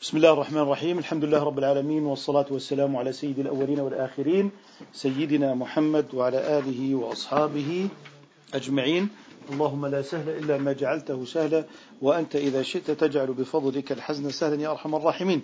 بسم الله الرحمن الرحيم. الحمد لله رب العالمين، والصلاة والسلام على سيد الأولين والآخرين سيدنا محمد وعلى آله وأصحابه أجمعين. اللهم لا سهل إلا ما جعلته سهلا، وأنت إذا شئت تجعل بفضلك الحزن سهلا يا أرحم الراحمين.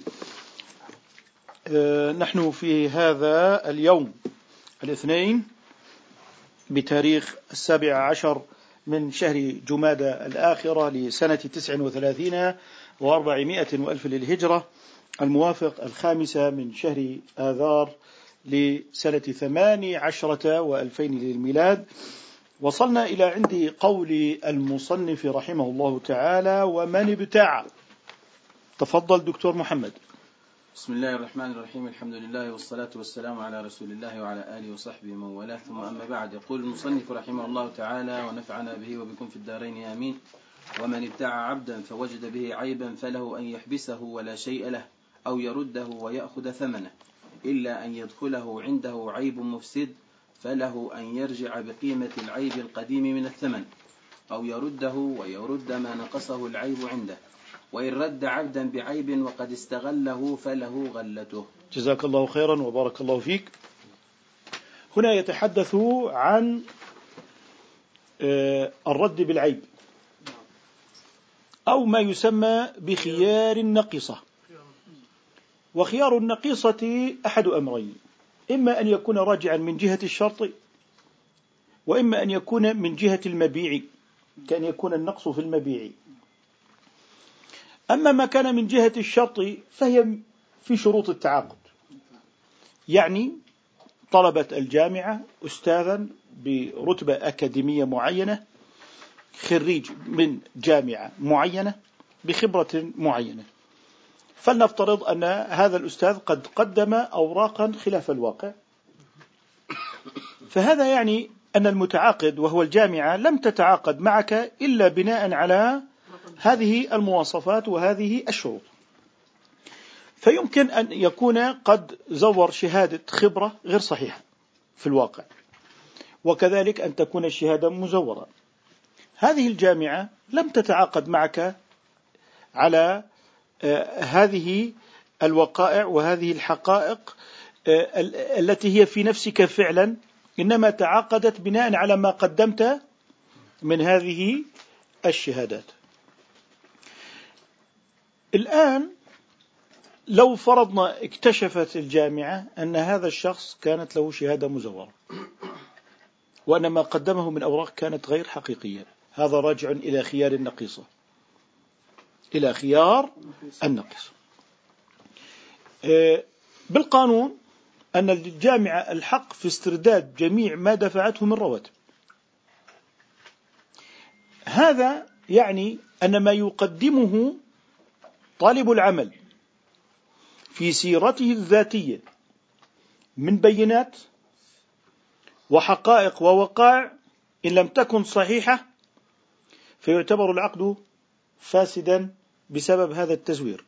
نحن في هذا اليوم الاثنين بتاريخ 17 من شهر جمادى الآخرة لسنة 39 و400 وألف للهجرة، الموافق 5 من شهر آذار لسنة 18 و2000 للميلاد. وصلنا إلى عند قول المصنف رحمه الله تعالى: ومن ابتاع. تفضل دكتور محمد. بسم الله الرحمن الرحيم. الحمد لله والصلاة والسلام على رسول الله وعلى آله وصحبه من والاه، ثم أما بعد. يقول المصنف رحمه الله تعالى: ونفعنا به وبكم في الدارين آمين. ومن ابتاع عبدا فوجد به عيبا فله أن يحبسه ولا شيء له، أو يرده ويأخذ ثمنه، إلا أن يدخله عنده عيب مفسد فله أن يرجع بقيمة العيب القديم من الثمن، أو يرده ويرد ما نقصه العيب عنده، وإن رد عبدا بعيب وقد استغله فله غلته. جزاك الله خيرا وبارك الله فيك. هنا يتحدث عن الرد بالعيب، أو ما يسمى بخيار النقيصة. وخيار النقيصة أحد أمرين: إما أن يكون راجعا من جهة الشرط، وإما أن يكون من جهة المبيع، كأن يكون النقص في المبيع. أما ما كان من جهة الشرط فهي في شروط التعاقد. يعني طلبت الجامعة أستاذا برتبة أكاديمية معينة، خريج من جامعة معينة بخبرة معينة، فلنفترض أن هذا الأستاذ قد قدم أوراقا خلاف الواقع، فهذا يعني أن المتعاقد وهو الجامعة لم تتعاقد معك إلا بناء على هذه المواصفات وهذه الشروط. فيمكن أن يكون قد زور شهادة خبرة غير صحيحة في الواقع، وكذلك أن تكون الشهادة مزورة. هذه الجامعة لم تتعاقد معك على هذه الوقائع وهذه الحقائق التي هي في نفسك فعلا، إنما تعاقدت بناء على ما قدمت من هذه الشهادات. الآن لو فرضنا اكتشفت الجامعة أن هذا الشخص كانت له شهادة مزورة، وأن ما قدمه من أوراق كانت غير حقيقية، هذا راجع إلى خيار النقيصة، إلى خيار النقيصة. بالقانون أن الجامعة الحق في استرداد جميع ما دفعته من رواتب. هذا يعني أن ما يقدمه طالب العمل في سيرته الذاتية من بينات وحقائق ووقائع، إن لم تكن صحيحة فيعتبر العقد فاسدا بسبب هذا التزوير،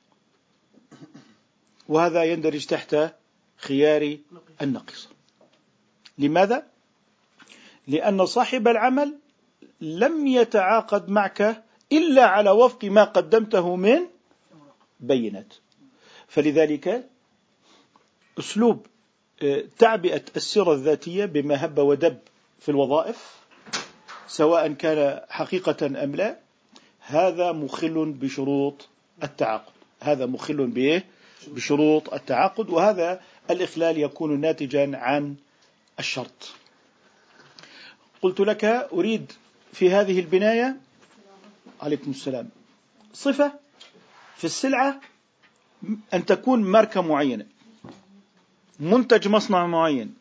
وهذا يندرج تحت خيار النقيصة. لماذا؟ لأن صاحب العمل لم يتعاقد معك إلا على وفق ما قدمته من بينات. فلذلك أسلوب تعبئة السيرة الذاتية بما هب ودب في الوظائف، سواء كان حقيقة أم لا، هذا مخل بشروط التعاقد، هذا مخل بشروط التعاقد، وهذا الإخلال يكون ناتجا عن الشرط. قلت لك أريد في هذه البناية، عليكم السلام، صفة في السلعة أن تكون ماركة معينة، منتج مصنع معين،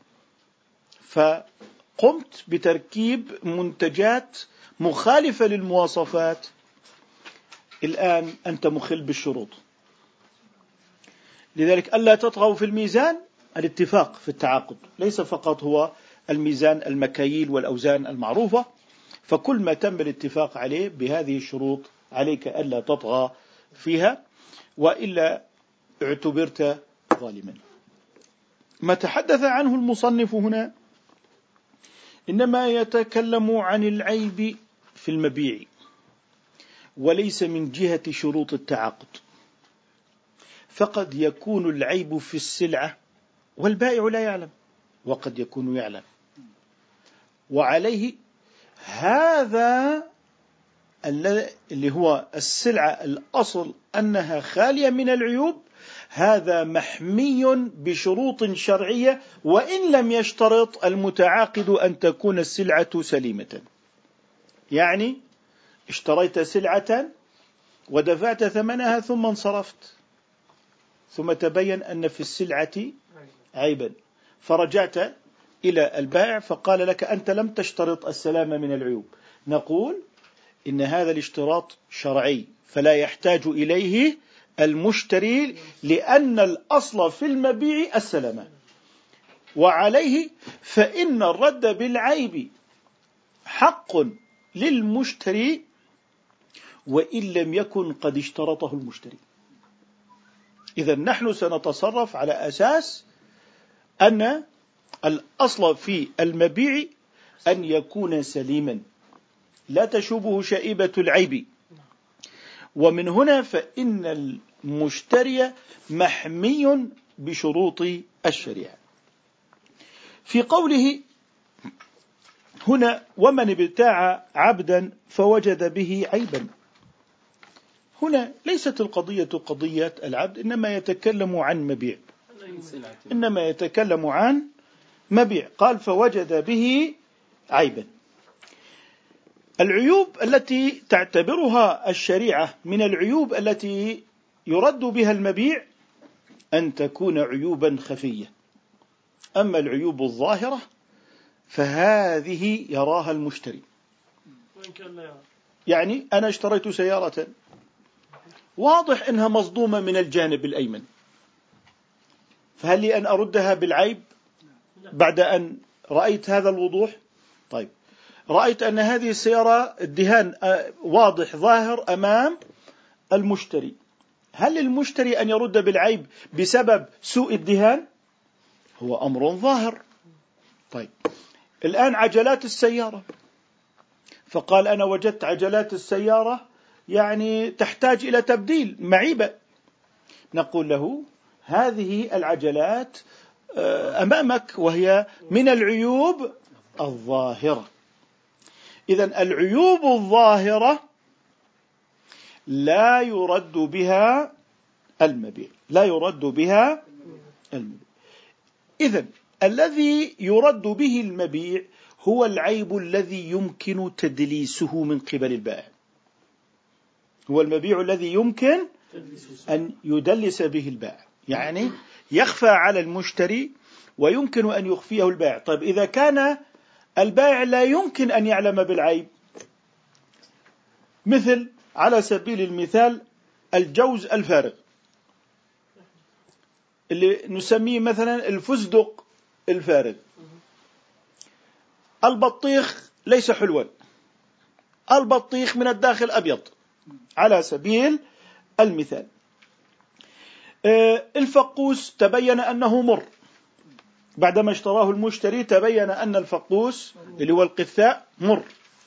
فقمت بتركيب منتجات مخالفة للمواصفات. الآن أنت مخل بالشروط. لذلك ألا تطغوا في الميزان، الاتفاق في التعاقد ليس فقط هو الميزان المكاييل والأوزان المعروفة، فكل ما تم الاتفاق عليه بهذه الشروط عليك ألا تطغى فيها، وإلا اعتبرت ظالما. ما تحدث عنه المصنف هنا إنما يتكلم عن العيب في المبيع، وليس من جهة شروط التعاقد. فقد يكون العيب في السلعة والبائع لا يعلم، وقد يكون يعلم. وعليه هذا اللي هو السلعة الأصل أنها خالية من العيوب، هذا محمي بشروط شرعية، وإن لم يشترط المتعاقد أن تكون السلعة سليمة. يعني اشتريت سلعة ودفعت ثمنها ثم انصرفت، ثم تبين أن في السلعة عيبا، فرجعت إلى البائع فقال لك أنت لم تشترط السلامة من العيوب. نقول إن هذا الاشتراط شرعي فلا يحتاج إليه المشتري، لأن الأصل في المبيع السلامة. وعليه فإن الرد بالعيب حق للمشتري وإن لم يكن قد اشترطه المشتري. إذا نحن سنتصرف على أساس أن الأصل في المبيع أن يكون سليما لا تشوبه شائبة العيب، ومن هنا فإن المشتري محمي بشروط الشريعة. في قوله هنا ومن ابتاع عبدا فوجد به عيبا، هنا ليست القضية قضية العبد، إنما يتكلم عن مبيع، إنما يتكلم عن مبيع. قال فوجد به عيبا. العيوب التي تعتبرها الشريعة من العيوب التي يرد بها المبيع أن تكون عيوبا خفية. أما العيوب الظاهرة فهذه يراها المشتري. يعني أنا اشتريت سيارة واضح أنها مصدومة من الجانب الأيمن، فهل لي أن أردها بالعيب بعد أن رأيت هذا الوضوح؟ طيب، رأيت أن هذه السيارة الدهان واضح ظاهر أمام المشتري، هل للمشتري أن يرد بالعيب بسبب سوء الدهان؟ هو أمر ظاهر. طيب، الآن عجلات السيارة، فقال أنا وجدت عجلات السيارة يعني تحتاج إلى تبديل معيبة. نقول له هذه العجلات أمامك وهي من العيوب الظاهرة. إذن العيوب الظاهرة لا يرد بها المبيع، لا يرد بها المبيع. إذن الذي يرد به المبيع هو العيب الذي يمكن تدليسه من قبل البائع، هو المبيع الذي يمكن أن يدلس به البائع، يعني يخفى على المشتري ويمكن أن يخفيه البائع. طيب، إذا كان البائع لا يمكن أن يعلم بالعيب، مثل على سبيل المثال الجوز الفارغ اللي نسميه مثلا الفستق الفارغ، البطيخ ليس حلوا، البطيخ من الداخل أبيض على سبيل المثال، الفقوس تبين أنه مر، بعدما اشتراه المشتري تبين أن الفقوس اللي هو القثاء مر.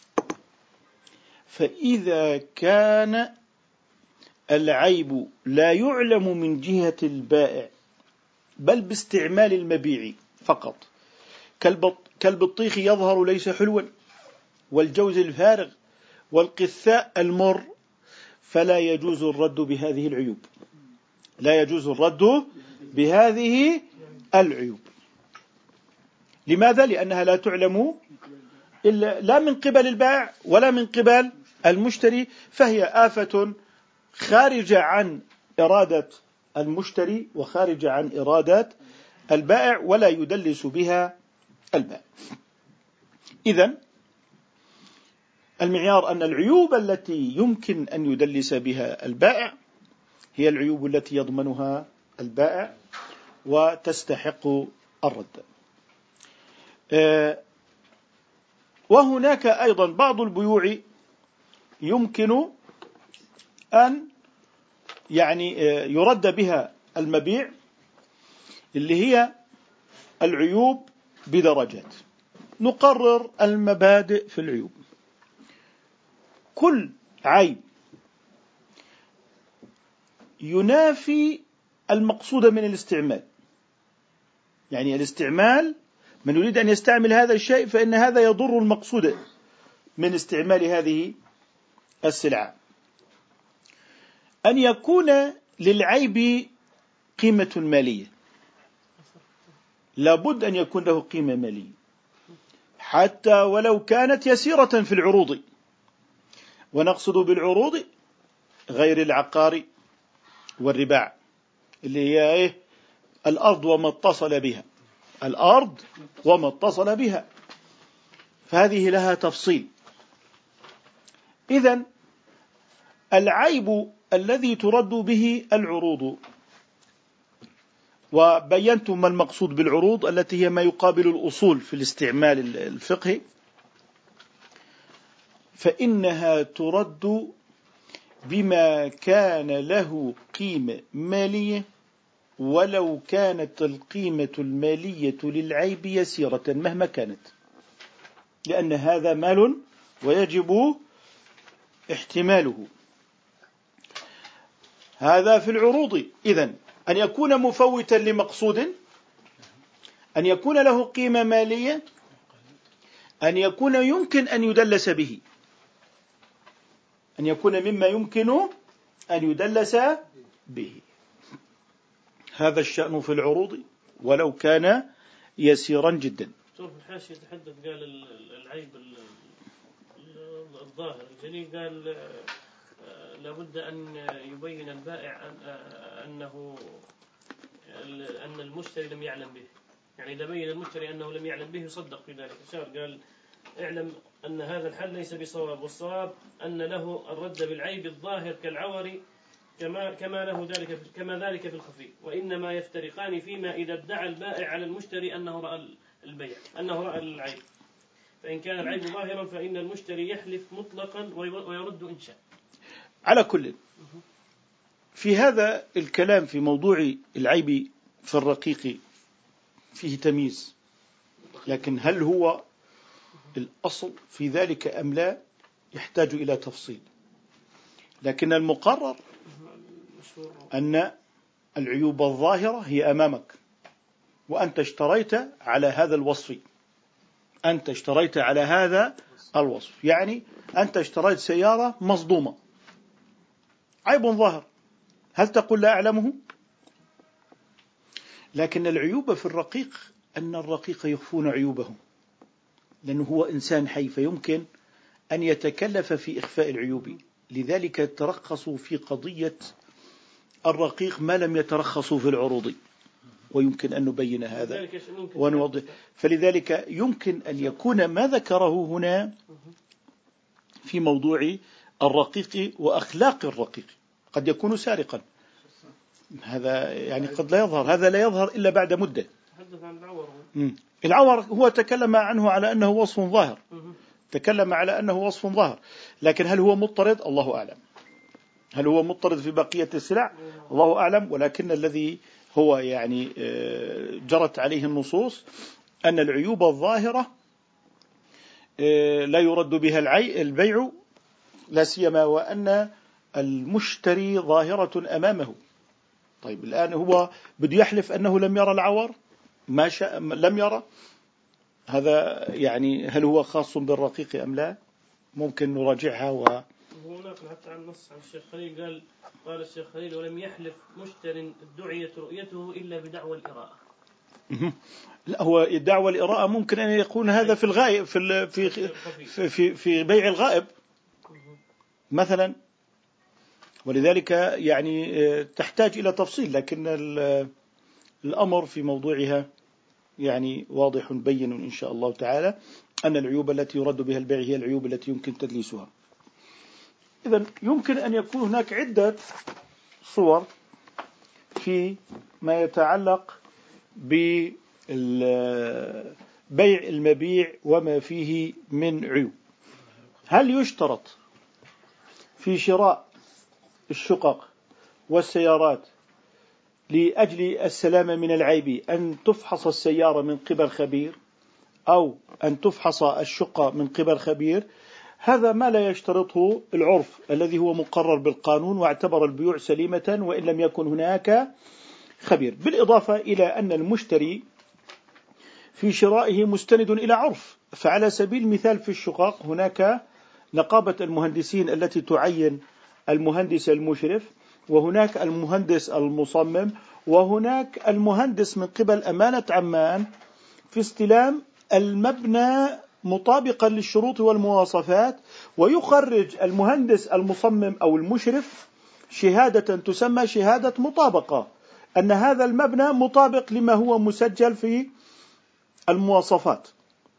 فإذا كان العيب لا يعلم من جهة البائع بل باستعمال المبيع فقط، كالبطيخ يظهر ليس حلوا، والجوز الفارغ، والقثاء المر، فلا يجوز الرد بهذه العيوب، لا يجوز الرد بهذه العيوب. لماذا؟ لأنها لا تعلم إلا لا من قبل البائع ولا من قبل المشتري، فهي آفة خارجة عن إرادة المشتري وخارجة عن إرادة البائع، ولا يدلس بها البائع. إذن المعيار أن العيوب التي يمكن أن يدلس بها البائع هي العيوب التي يضمنها البائع وتستحق الرد. وهناك أيضا بعض البيوع يمكن أن يعني يرد بها المبيع، اللي هي العيوب بدرجات. نقرر المبادئ في العيوب. كل عيب ينافي المقصود من الاستعمال. يعني الاستعمال، من يريد أن يستعمل هذا الشيء فإن هذا يضر المقصود من استعمال هذه السلعة. أن يكون للعيب قيمة مالية، لابد أن يكون له قيمة مالية حتى ولو كانت يسيرة في العروض. ونقصد بالعروض غير العقار والرباع، اللي هي الأرض وما اتصل بها، الأرض وما اتصل بها، فهذه لها تفصيل. إذن العيب الذي ترد به العروض، وبينتم ما المقصود بالعروض التي هي ما يقابل الأصول في الاستعمال الفقهي، فإنها ترد بما كان له قيمة مالية ولو كانت القيمة المالية للعيب يسيرة مهما كانت، لأن هذا مال ويجب احتماله. هذا في العروض. إذن أن يكون مفوتا لمقصود، أن يكون له قيمة مالية، أن يكون يمكن أن يدلس به، أن يكون مما يمكن أن يدلس به. هذا الشأن في العروض ولو كان يسيرا جدا. شوف الحاشية يتحدث، قال العيب الظاهر الجلي، قال لابد أن يبين البائع أن المشتري لم يعلم به. يعني إذا بين المشتري أنه لم يعلم به يصدق في ذلك. قال اعلم أن هذا الحل ليس بصواب، والصواب أن له الرد بالعيب الظاهر كالعور كما ذلك في الخفي، وإنما يفترقان فيما إذا ادعى البائع على المشتري أنه رأى البيع، أنه رأى العيب. فإن كان العيب ظاهرا فإن المشتري يحلف مطلقا ويرد إن شاء. على كل، في هذا الكلام في موضوع العيب في الرقيق فيه تمييز، لكن هل هو الأصل في ذلك أم لا يحتاج إلى تفصيل. لكن المقرر أن العيوب الظاهرة هي أمامك، وأنت اشتريت على هذا الوصف، أنت اشتريت على هذا الوصف. يعني أنت اشتريت سيارة مصدومة، عيب ظاهر، هل تقول لا أعلمه؟ لكن العيوب في الرقيق أن الرقيق يخفون عيوبهم، لأنه هو إنسان حي فيمكن أن يتكلف في إخفاء العيوب. لذلك ترخصوا في قضية الرقيق ما لم يترخصوا في العروض، ويمكن أن نبين هذا ونوضح. فلذلك يمكن أن يكون ما ذكره هنا في موضوع الرقيق وأخلاق الرقيق قد يكون سارقا، هذا يعني قد لا يظهر، هذا لا يظهر إلا بعد مدة. العور هو تكلم عنه على أنه وصف ظاهر، تكلم على أنه وصف ظاهر، لكن هل هو مضطرد؟ الله أعلم. هل هو مضطرد في بقية السلع؟ الله أعلم. ولكن الذي هو يعني جرت عليه النصوص أن العيوب الظاهرة لا يرد بها البيع، لا سيما وأن المشتري ظاهرة أمامه. طيب الآن هو بده يحلف أنه لم يرى العور، ما شاء لم يرى، هذا يعني هل هو خاص بالرقيق أم لا؟ ممكن نراجعها. هناك حتى عن نص عن الشيخ خليل، قال الشيخ خليل: ولم يحلف مشتر ادعيت رؤيته إلا بدعوى الإراءة. لا، هو الدعوى الإراءة ممكن أن يكون هذا في الغائب، في بيع الغائب مثلا، ولذلك يعني تحتاج إلى تفصيل، لكن الأمر في موضوعها يعني واضح بين إن شاء الله تعالى، أن العيوب التي يرد بها البيع هي العيوب التي يمكن تدليسها. إذن يمكن أن يكون هناك عدة صور في ما يتعلق ببيع المبيع وما فيه من عيوب. هل يشترط في شراء الشقق والسيارات لأجل السلامة من العيب أن تفحص السيارة من قبل خبير، أو أن تفحص الشقة من قبل خبير؟ هذا ما لا يشترطه العرف الذي هو مقرر بالقانون، واعتبر البيوع سليمة وإن لم يكن هناك خبير. بالإضافة إلى أن المشتري في شرائه مستند إلى عرف. فعلى سبيل المثال في الشقق هناك نقابة المهندسين التي تعين المهندس المشرف، وهناك المهندس المصمم، وهناك المهندس من قبل أمانة عمان في استلام المبنى مطابقا للشروط والمواصفات، ويخرج المهندس المصمم أو المشرف شهادة تسمى شهادة مطابقة، أن هذا المبنى مطابق لما هو مسجل في المواصفات.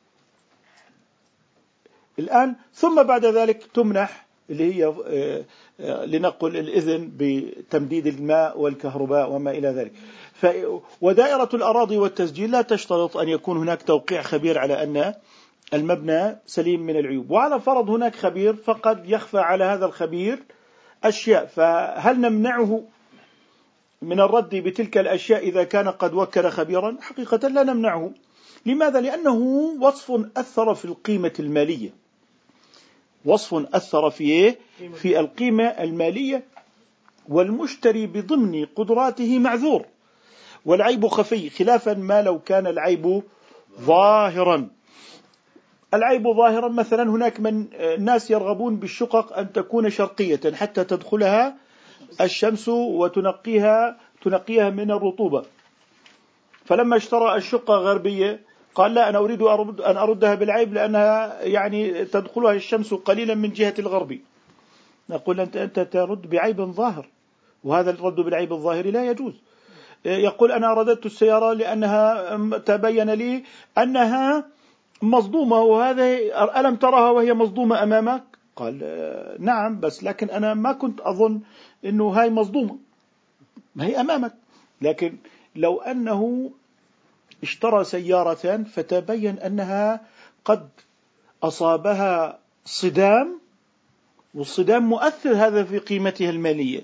الآن ثم بعد ذلك تمنح اللي هي لنقل الإذن بتمديد الماء والكهرباء وما إلى ذلك. ودائرة الأراضي والتسجيل لا تشترط أن يكون هناك توقيع خبير على أن المبنى سليم من العيوب، وعلى فرض هناك خبير فقد يخفى على هذا الخبير أشياء، فهل نمنعه من الرد بتلك الأشياء إذا كان قد وكل خبيرا؟ حقيقة لا نمنعه. لماذا؟ لأنه وصف أثر في القيمة المالية، وصف أثر في القيمة المالية، والمشتري بضمن قدراته معذور، والعيب خفي، خلافا ما لو كان العيب ظاهرا. العيب ظاهرا مثلا هناك من الناس يرغبون بالشقق أن تكون شرقية حتى تدخلها الشمس وتنقيها من الرطوبة، فلما اشترى الشقة غربية قال لا، أنا أريد أن أردها بالعيب لأنها يعني تدخلها الشمس قليلا من جهة الغرب. نقول أنت ترد بعيب ظاهر، وهذا الرد بالعيب الظاهر لا يجوز. يقول أنا رددت السيارة لأنها تبين لي أنها مصدومة، وهذا ألم ترها وهي مصدومة أمامك؟ قال نعم، بس لكن أنا ما كنت أظن أنه هاي مصدومة، ما هي أمامك. لكن لو أنه اشترى سيارة فتبين أنها قد أصابها صدام، والصدام مؤثر هذا في قيمتها المالية،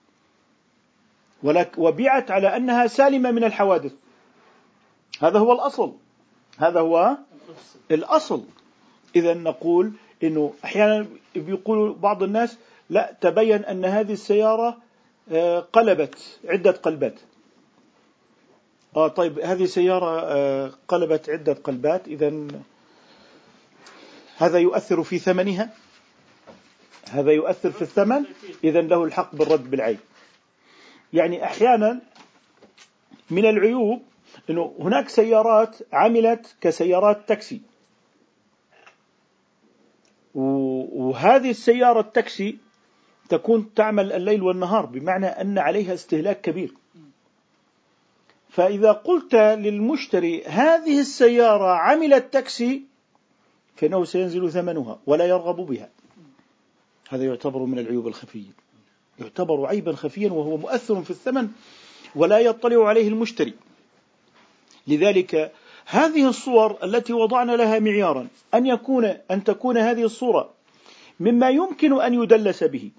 وبيعت على أنها سالمة من الحوادث، هذا هو الأصل، هذا هو الأصل. إذا نقول إنه أحيانا بيقول بعض الناس لا، تبين أن هذه السيارة قلبت عدة قلبات. طيب هذه سيارة قلبت عدة قلبات، إذن هذا يؤثر في ثمنها، هذا يؤثر في الثمن، إذن له الحق بالرد بالعيب. يعني أحيانا من العيوب إنه هناك سيارات عملت كسيارات تاكسي، وهذه السيارة التاكسي تكون تعمل الليل والنهار، بمعنى أن عليها استهلاك كبير. فإذا قلت للمشتري هذه السيارة عملت تاكسي، فإنه سينزل ثمنها ولا يرغب بها. هذا يعتبر من العيوب الخفية، يعتبر عيبا خفيا وهو مؤثر في الثمن ولا يطلع عليه المشتري. لذلك هذه الصور التي وضعنا لها معيارا أن تكون هذه الصورة مما يمكن أن يدلس به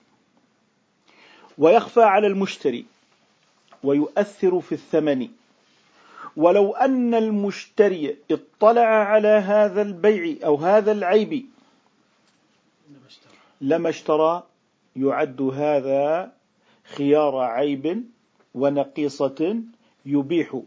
ويخفى على المشتري ويؤثر في الثمن. ولو أن المشتري اطلع على هذا البيع أو هذا العيب لما اشترى، يعد هذا خيار عيب ونقيصة يبيح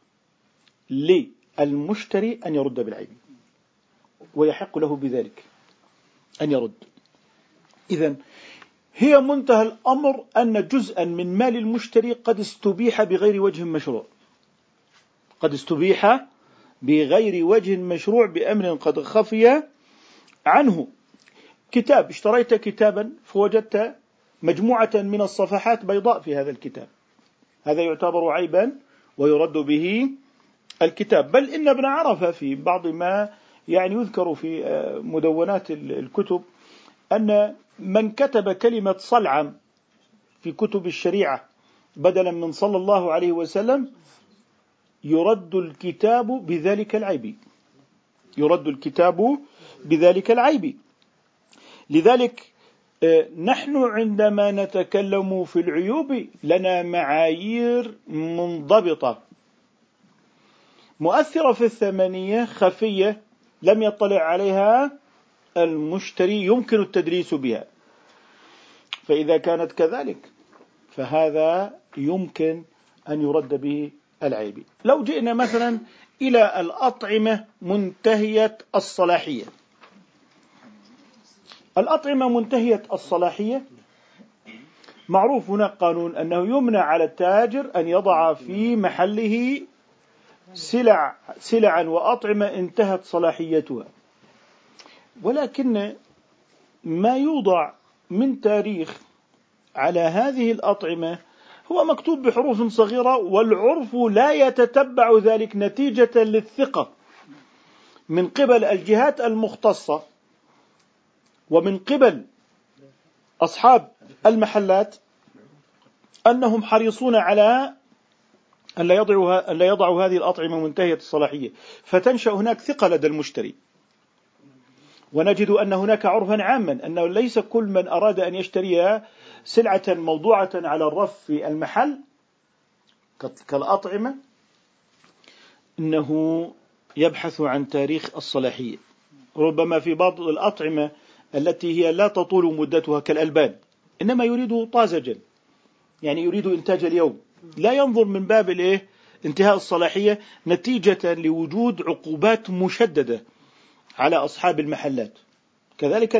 للمشتري أن يرد بالعيب، ويحق له بذلك أن يرد. إذن هي منتهى الأمر أن جزءا من مال المشتري قد استبيح بغير وجه مشروع، قد استبيح بغير وجه مشروع بأمر قد خفي عنه. كتاب، اشتريت كتابا فوجدت مجموعة من الصفحات بيضاء في هذا الكتاب، هذا يعتبر عيبا ويرد به الكتاب. بل إن ابن عرفة في بعض ما يذكر في مدونات الكتب أن من كتب كلمة صلعم في كتب الشريعة بدلا من صلى الله عليه وسلم يرد الكتاب بذلك العيب، يرد الكتاب بذلك العيب. لذلك نحن عندما نتكلم في العيوب لنا معايير منضبطة مؤثرة في الثمنية خفية لم يطلع عليها المشتري، يمكن التدليس بها. فإذا كانت كذلك فهذا يمكن أن يرد به العيب. لو جئنا مثلا إلى الأطعمة منتهية الصلاحية، الأطعمة منتهية الصلاحية معروف هناك قانون أنه يمنع على التاجر أن يضع في محله سلعا وأطعمة انتهت صلاحيتها، ولكن ما يوضع من تاريخ على هذه الأطعمة هو مكتوب بحروف صغيرة، والعرف لا يتتبع ذلك نتيجة للثقة من قبل الجهات المختصة ومن قبل أصحاب المحلات أنهم حريصون على أن لا يضعوا هذه الأطعمة منتهية الصلاحية، فتنشأ هناك ثقة لدى المشتري. ونجد أن هناك عرفا عاما أنه ليس كل من أراد أن يشتري سلعة موضوعة على الرف في المحل كالأطعمة إنه يبحث عن تاريخ الصلاحية. ربما في بعض الأطعمة التي هي لا تطول مدتها كالألبان إنما يريد طازجا، يعني يريد إنتاج اليوم، لا ينظر من باب انتهاء الصلاحية نتيجة لوجود عقوبات مشددة على أصحاب المحلات. كذلك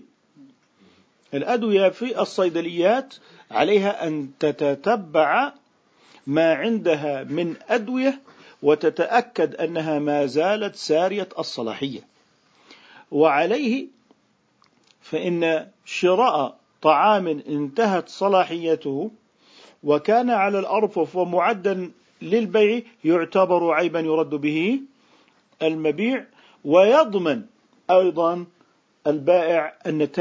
الأدوية في الصيدليات عليها أن تتتبع ما عندها من أدوية وتتأكد أنها ما زالت سارية الصلاحية. وعليه فإن شراء طعام انتهت صلاحيته وكان على الأرفف ومعدا للبيع يعتبر عيبا يرد به المبيع، ويضمن أيضا البائع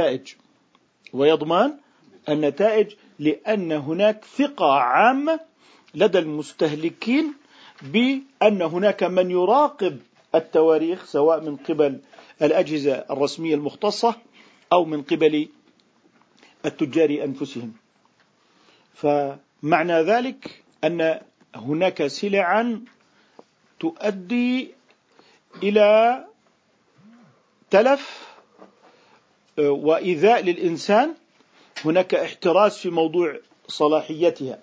النتائج لأن هناك ثقة عامة لدى المستهلكين بأن هناك من يراقب التواريخ سواء من قبل الأجهزة الرسمية المختصة أو من قبل التجار أنفسهم. فمعنى ذلك أن هناك سلعا تؤدي إلى تلف وإيذاء للإنسان، هناك احتراز في موضوع صلاحيتها،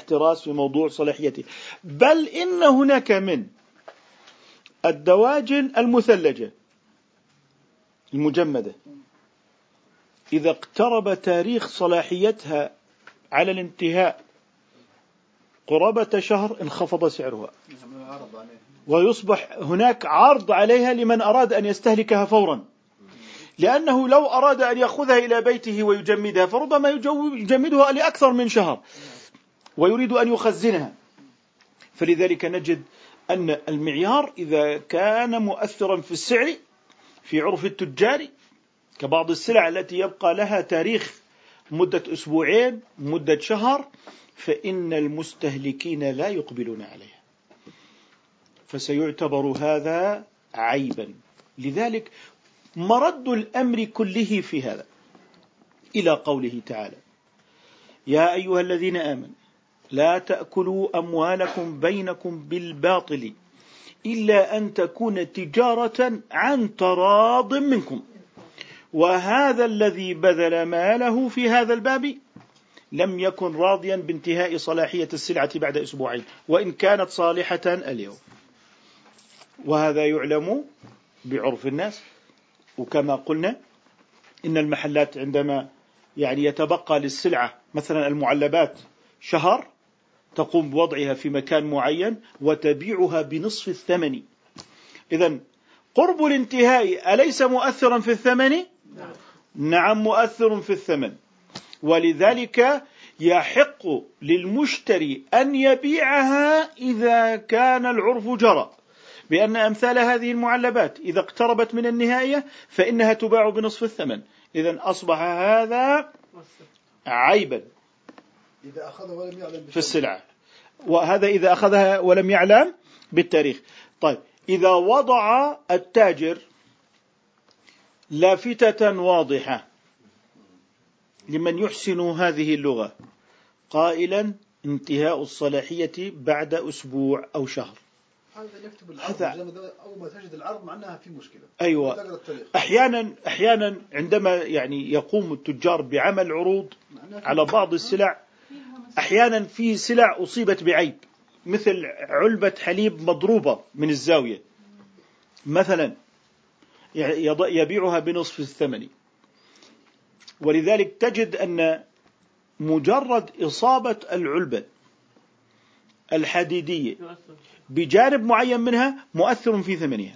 بل إن هناك من الدواجن المثلجة المجمدة إذا اقترب تاريخ صلاحيتها على الانتهاء قرابة شهر انخفض سعرها، ويصبح هناك عرض عليها لمن أراد أن يستهلكها فورا، لأنه لو أراد أن يأخذها إلى بيته ويجمدها فربما يجمدها لأكثر من شهر ويريد أن يخزنها. فلذلك نجد أن المعيار إذا كان مؤثرا في السعر في عرف التجار كبعض السلع التي يبقى لها تاريخ مدة أسبوعين مدة شهر فإن المستهلكين لا يقبلون عليها، فسيعتبر هذا عيبا. لذلك مرد الأمر كله في هذا إلى قوله تعالى: يا أيها الذين آمنوا لا تأكلوا أموالكم بينكم بالباطل إلا أن تكون تجارة عن تراض منكم. وهذا الذي بذل ماله في هذا الباب لم يكن راضيا بانتهاء صلاحية السلعة بعد أسبوعين وإن كانت صالحة اليوم. وهذا يعلم بعرف الناس. وكما قلنا إن المحلات عندما يتبقى للسلعة مثلا المعلبات شهر تقوم بوضعها في مكان معين وتبيعها بنصف الثمن. إذن قرب الانتهاء أليس مؤثرا في الثمن؟ نعم مؤثر في الثمن. ولذلك يحق للمشتري أن يبيعها إذا كان العرف جرى بأن أمثال هذه المعلبات إذا اقتربت من النهاية فإنها تباع بنصف الثمن. إذن أصبح هذا عيبا في السلعة، وهذا إذا أخذها ولم يعلم بالتاريخ. طيب إذا وضع التاجر لافتة واضحة لمن يحسن هذه اللغة قائلا انتهاء الصلاحية بعد أسبوع أو شهر، هذا أول ما تجد العرض معناها في مشكلة. أيوة. أحيانا عندما يقوم التجار بعمل عروض على بعض السلع، أحيانا في سلع أصيبت بعيب مثل علبة حليب مضروبة من الزاوية مثلا يبيعها بنصف الثمن. ولذلك تجد أن مجرد إصابة العلبة الحديدية بجانب معين منها مؤثر في ثمنها.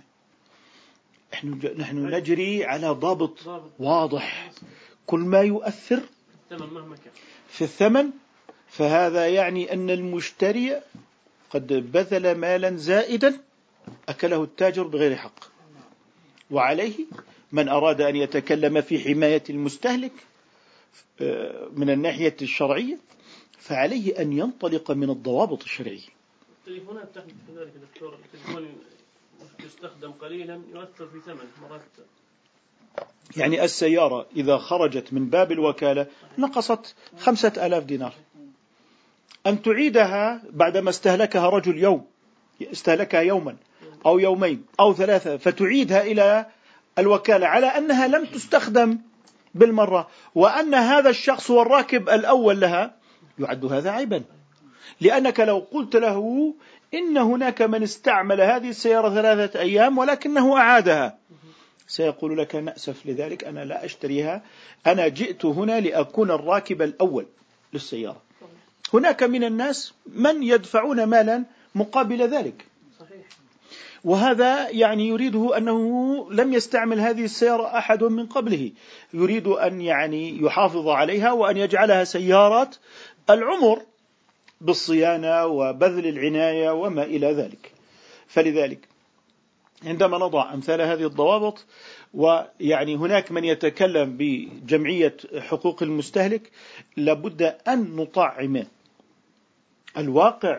نحن نجري على ضابط واضح، كل ما يؤثر في الثمن فهذا يعني أن المشتري قد بذل مالا زائدا أكله التاجر بغير حق. وعليه من أراد أن يتكلم في حماية المستهلك من الناحية الشرعية فعليه أن ينطلق من الضوابط الشرعية. التليفونات تحدث كذلك دكتور، التليفون يستخدم قليلا يؤثر في ثمن مرات. يعني السيارة إذا خرجت من باب الوكالة نقصت 5,000 دينار، أن تعيدها بعدما استهلكها رجل يوم، استهلكها يوما أو يومين أو 3 فتعيدها إلى الوكالة على أنها لم تستخدم بالمرة وأن هذا الشخص هو الراكب الأول لها، يعد هذا عيبا. لأنك لو قلت له إن هناك من استعمل هذه السيارة 3 أيام ولكنه أعادها، سيقول لك نأسف لذلك أنا لا أشتريها، أنا جئت هنا لأكون الراكب الأول للسيارة. هناك من الناس من يدفعون مالا مقابل ذلك، وهذا يعني يريده أنه لم يستعمل هذه السيارة أحد من قبله، يريد أن يعني يحافظ عليها وأن يجعلها سيارة العمر بالصيانة وبذل العناية وما إلى ذلك. فلذلك عندما نضع أمثال هذه الضوابط، ويعني هناك من يتكلم بجمعية حقوق المستهلك، لابد أن نطعم الواقع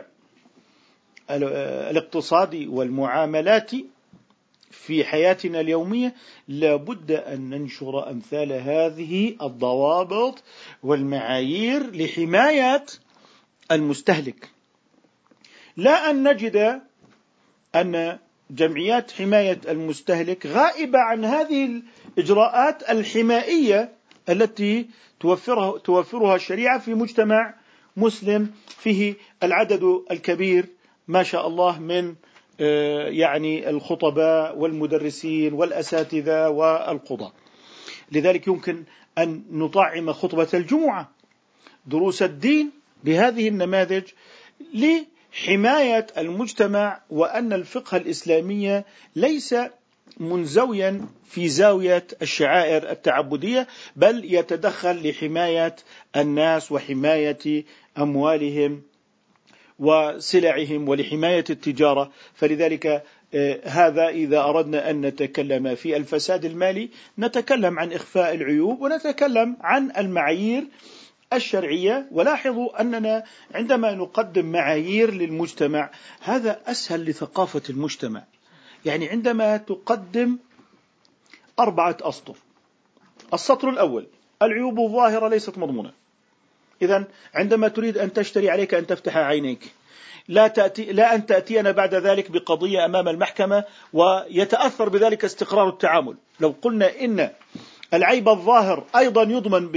الاقتصادي والمعاملات في حياتنا اليومية، لابد أن ننشر أمثال هذه الضوابط والمعايير لحماية المستهلك. لا أن نجد أن جمعيات حماية المستهلك غائبة عن هذه الإجراءات الحمائية التي توفرها الشريعة في مجتمع مسلم فيه العدد الكبير ما شاء الله من يعني الخطباء والمدرسين والأساتذة والقضاة. لذلك يمكن أن نطعم خطبة الجمعة، دروس الدين، بهذه النماذج لحماية المجتمع، وأن الفقه الإسلامي ليس منزويا في زاوية الشعائر التعبدية، بل يتدخل لحماية الناس وحماية أموالهم وسلعهم ولحماية التجارة. فلذلك هذا إذا أردنا أن نتكلم في الفساد المالي نتكلم عن إخفاء العيوب ونتكلم عن المعايير الشرعية. ولاحظوا أننا عندما نقدم معايير للمجتمع هذا أسهل لثقافة المجتمع. يعني عندما تقدم 4 أسطر، السطر الأول العيوب الظاهرة ليست مضمونة، إذن عندما تريد أن تشتري عليك أن تفتح عينيك، لا أن تأتينا بعد ذلك بقضية أمام المحكمة ويتأثر بذلك استقرار التعامل. لو قلنا إن العيب الظاهر أيضا يضمن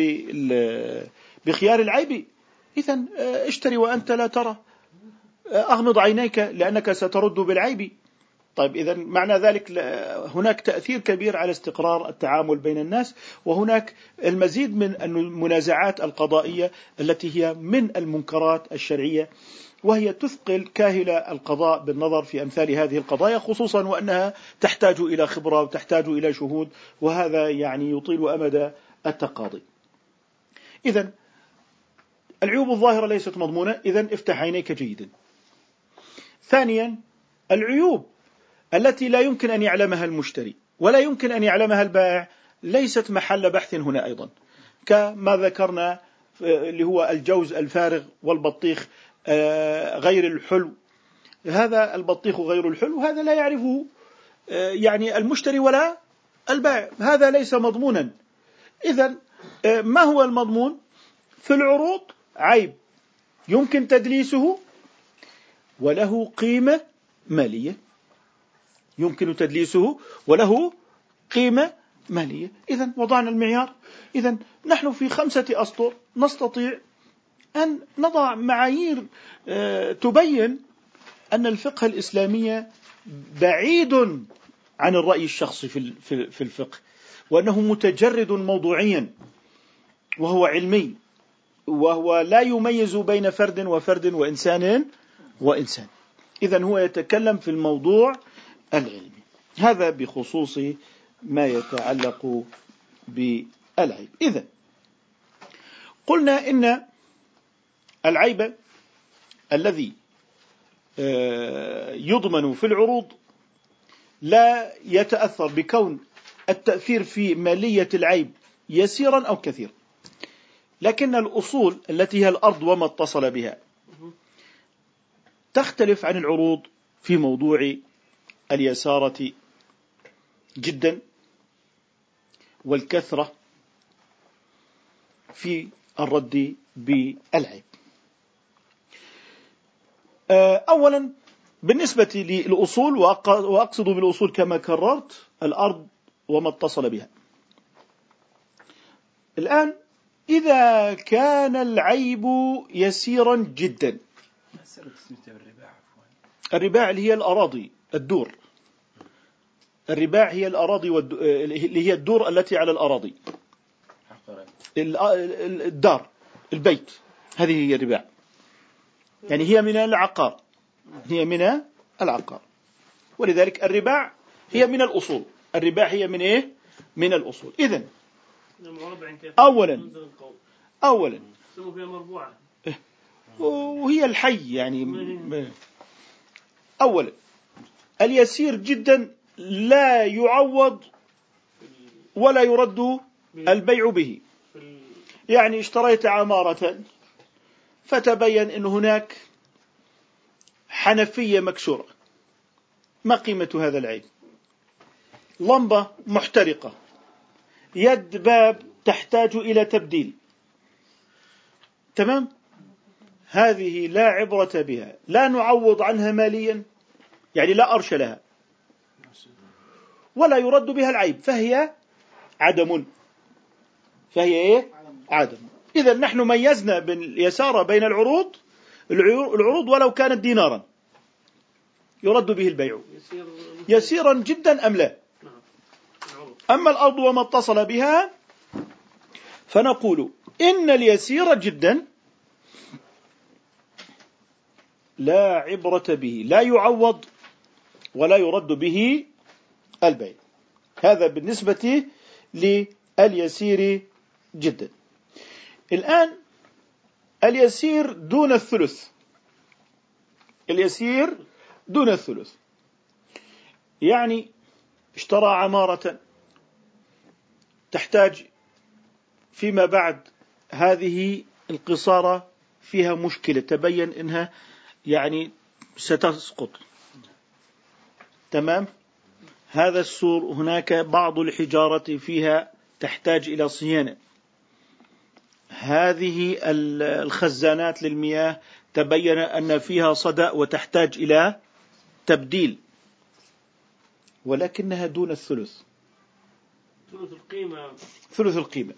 بخيار العيب، إذن اشتري وأنت لا ترى، أغمض عينيك لأنك سترد بالعيب. طيب إذن معنى ذلك هناك تأثير كبير على استقرار التعامل بين الناس، وهناك المزيد من المنازعات القضائية التي هي من المنكرات الشرعية، وهي تثقل كاهل القضاء بالنظر في أمثال هذه القضايا، خصوصا وأنها تحتاج إلى خبرة وتحتاج إلى شهود، وهذا يعني يطيل أمد التقاضي. إذن العيوب الظاهرة ليست مضمونة، إذن افتح عينيك جيدا. ثانيا العيوب التي لا يمكن أن يعلمها المشتري ولا يمكن أن يعلمها البائع ليست محل بحث هنا أيضا، كما ذكرنا اللي هو الجوز الفارغ والبطيخ غير الحلو. هذا البطيخ غير الحلو هذا لا يعرفه يعني المشتري ولا البائع، هذا ليس مضمونا. إذن ما هو المضمون؟ في العروض عيب يمكن تدليسه وله قيمة مالية، يمكن تدليسه وله قيمة مالية. إذن وضعنا المعيار. إذن نحن في 5 أسطر نستطيع أن نضع معايير تبين أن الفقه الإسلامي بعيد عن الرأي الشخصي في الفقه، وأنه متجرد موضوعيا، وهو علمي، وهو لا يميز بين فرد وفرد وإنسان وإنسان. إذن هو يتكلم في الموضوع العلمي. هذا بخصوص ما يتعلق بالعيب. إذن قلنا إن العيب الذي يضمن في العروض لا يتأثر بكون التأثير في مالية العيب يسيرا أو كثيرا، لكن الأصول التي هي الأرض وما اتصل بها تختلف عن العروض في موضوع اليسارة جدا والكثرة في الرد بالعيب. أولا بالنسبة للأصول، وأقصد بالأصول كما كررت الأرض وما اتصل بها. الآن إذا كان العيب يسيرا جدا، الرباع اللي هي الأراضي الدور، الرباع هي الأراضي اللي هي الدور التي على الأراضي، الدار، البيت، هذه هي الرباع، يعني هي من العقار، هي من العقار. ولذلك الرباع هي من الأصول، الرباع هي من إيه؟ من الأصول. إذن أولا وهي الحي، يعني أولا اليسير جدا لا يعوض ولا يرد البيع به. يعني اشتريت عمارة فتبين أن هناك حنفية مكسورة، ما قيمة هذا العيب؟ لمبة محترقة، يد باب تحتاج إلى تبديل، تمام؟ هذه لا عبرة بها، لا نعوض عنها ماليا، يعني لا أرش لها، ولا يرد بها العيب، فهي عدم. فهي إيه؟ عدم. إذا نحن ميزنا باليسارة بين العروض ولو كانت دينارا يرد به البيع يسيرا جدا أم لا. أما الأرض وما اتصل بها فنقول إن اليسير جدا لا عبرة به، لا يعوض ولا يرد به البيع. هذا بالنسبة لليسير جدا. الآن اليسير دون الثلث، اليسير دون الثلث، يعني اشترى عمارة تحتاج فيما بعد هذه القصارى فيها مشكلة، تبين إنها يعني ستسقط، تمام؟ هذا السور هناك بعض الحجارة فيها تحتاج إلى صيانة، هذه الخزانات للمياه تبين أن فيها صدأ وتحتاج إلى تبديل، ولكنها دون الثلث، ثلث القيمة.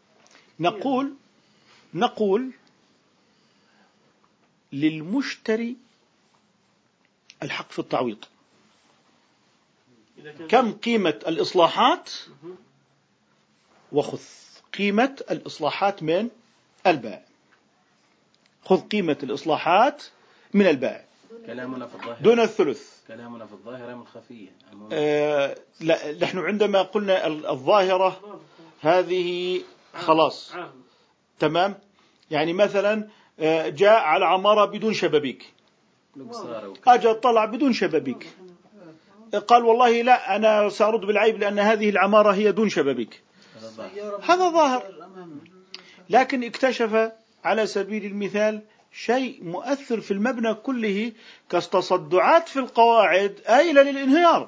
نقول للمشتري الحق في التعويض. كم قيمة الإصلاحات؟ وخذ قيمة الإصلاحات من البائع، خذ قيمة الإصلاحات من البائع دون الثلث. كلامنا في الظاهرة من خفية. لا، نحن عندما قلنا الظاهرة هذه خلاص تمام. يعني مثلا جاء على عمارة بدون شبابيك، أجا طلع بدون شبابيك، قال والله لا أنا سأرد بالعيب لأن هذه العمارة هي دون شبابيك، هذا ظاهر. لكن اكتشف على سبيل المثال شيء مؤثر في المبنى كله كاستصدعات في القواعد آيلة للانهيار،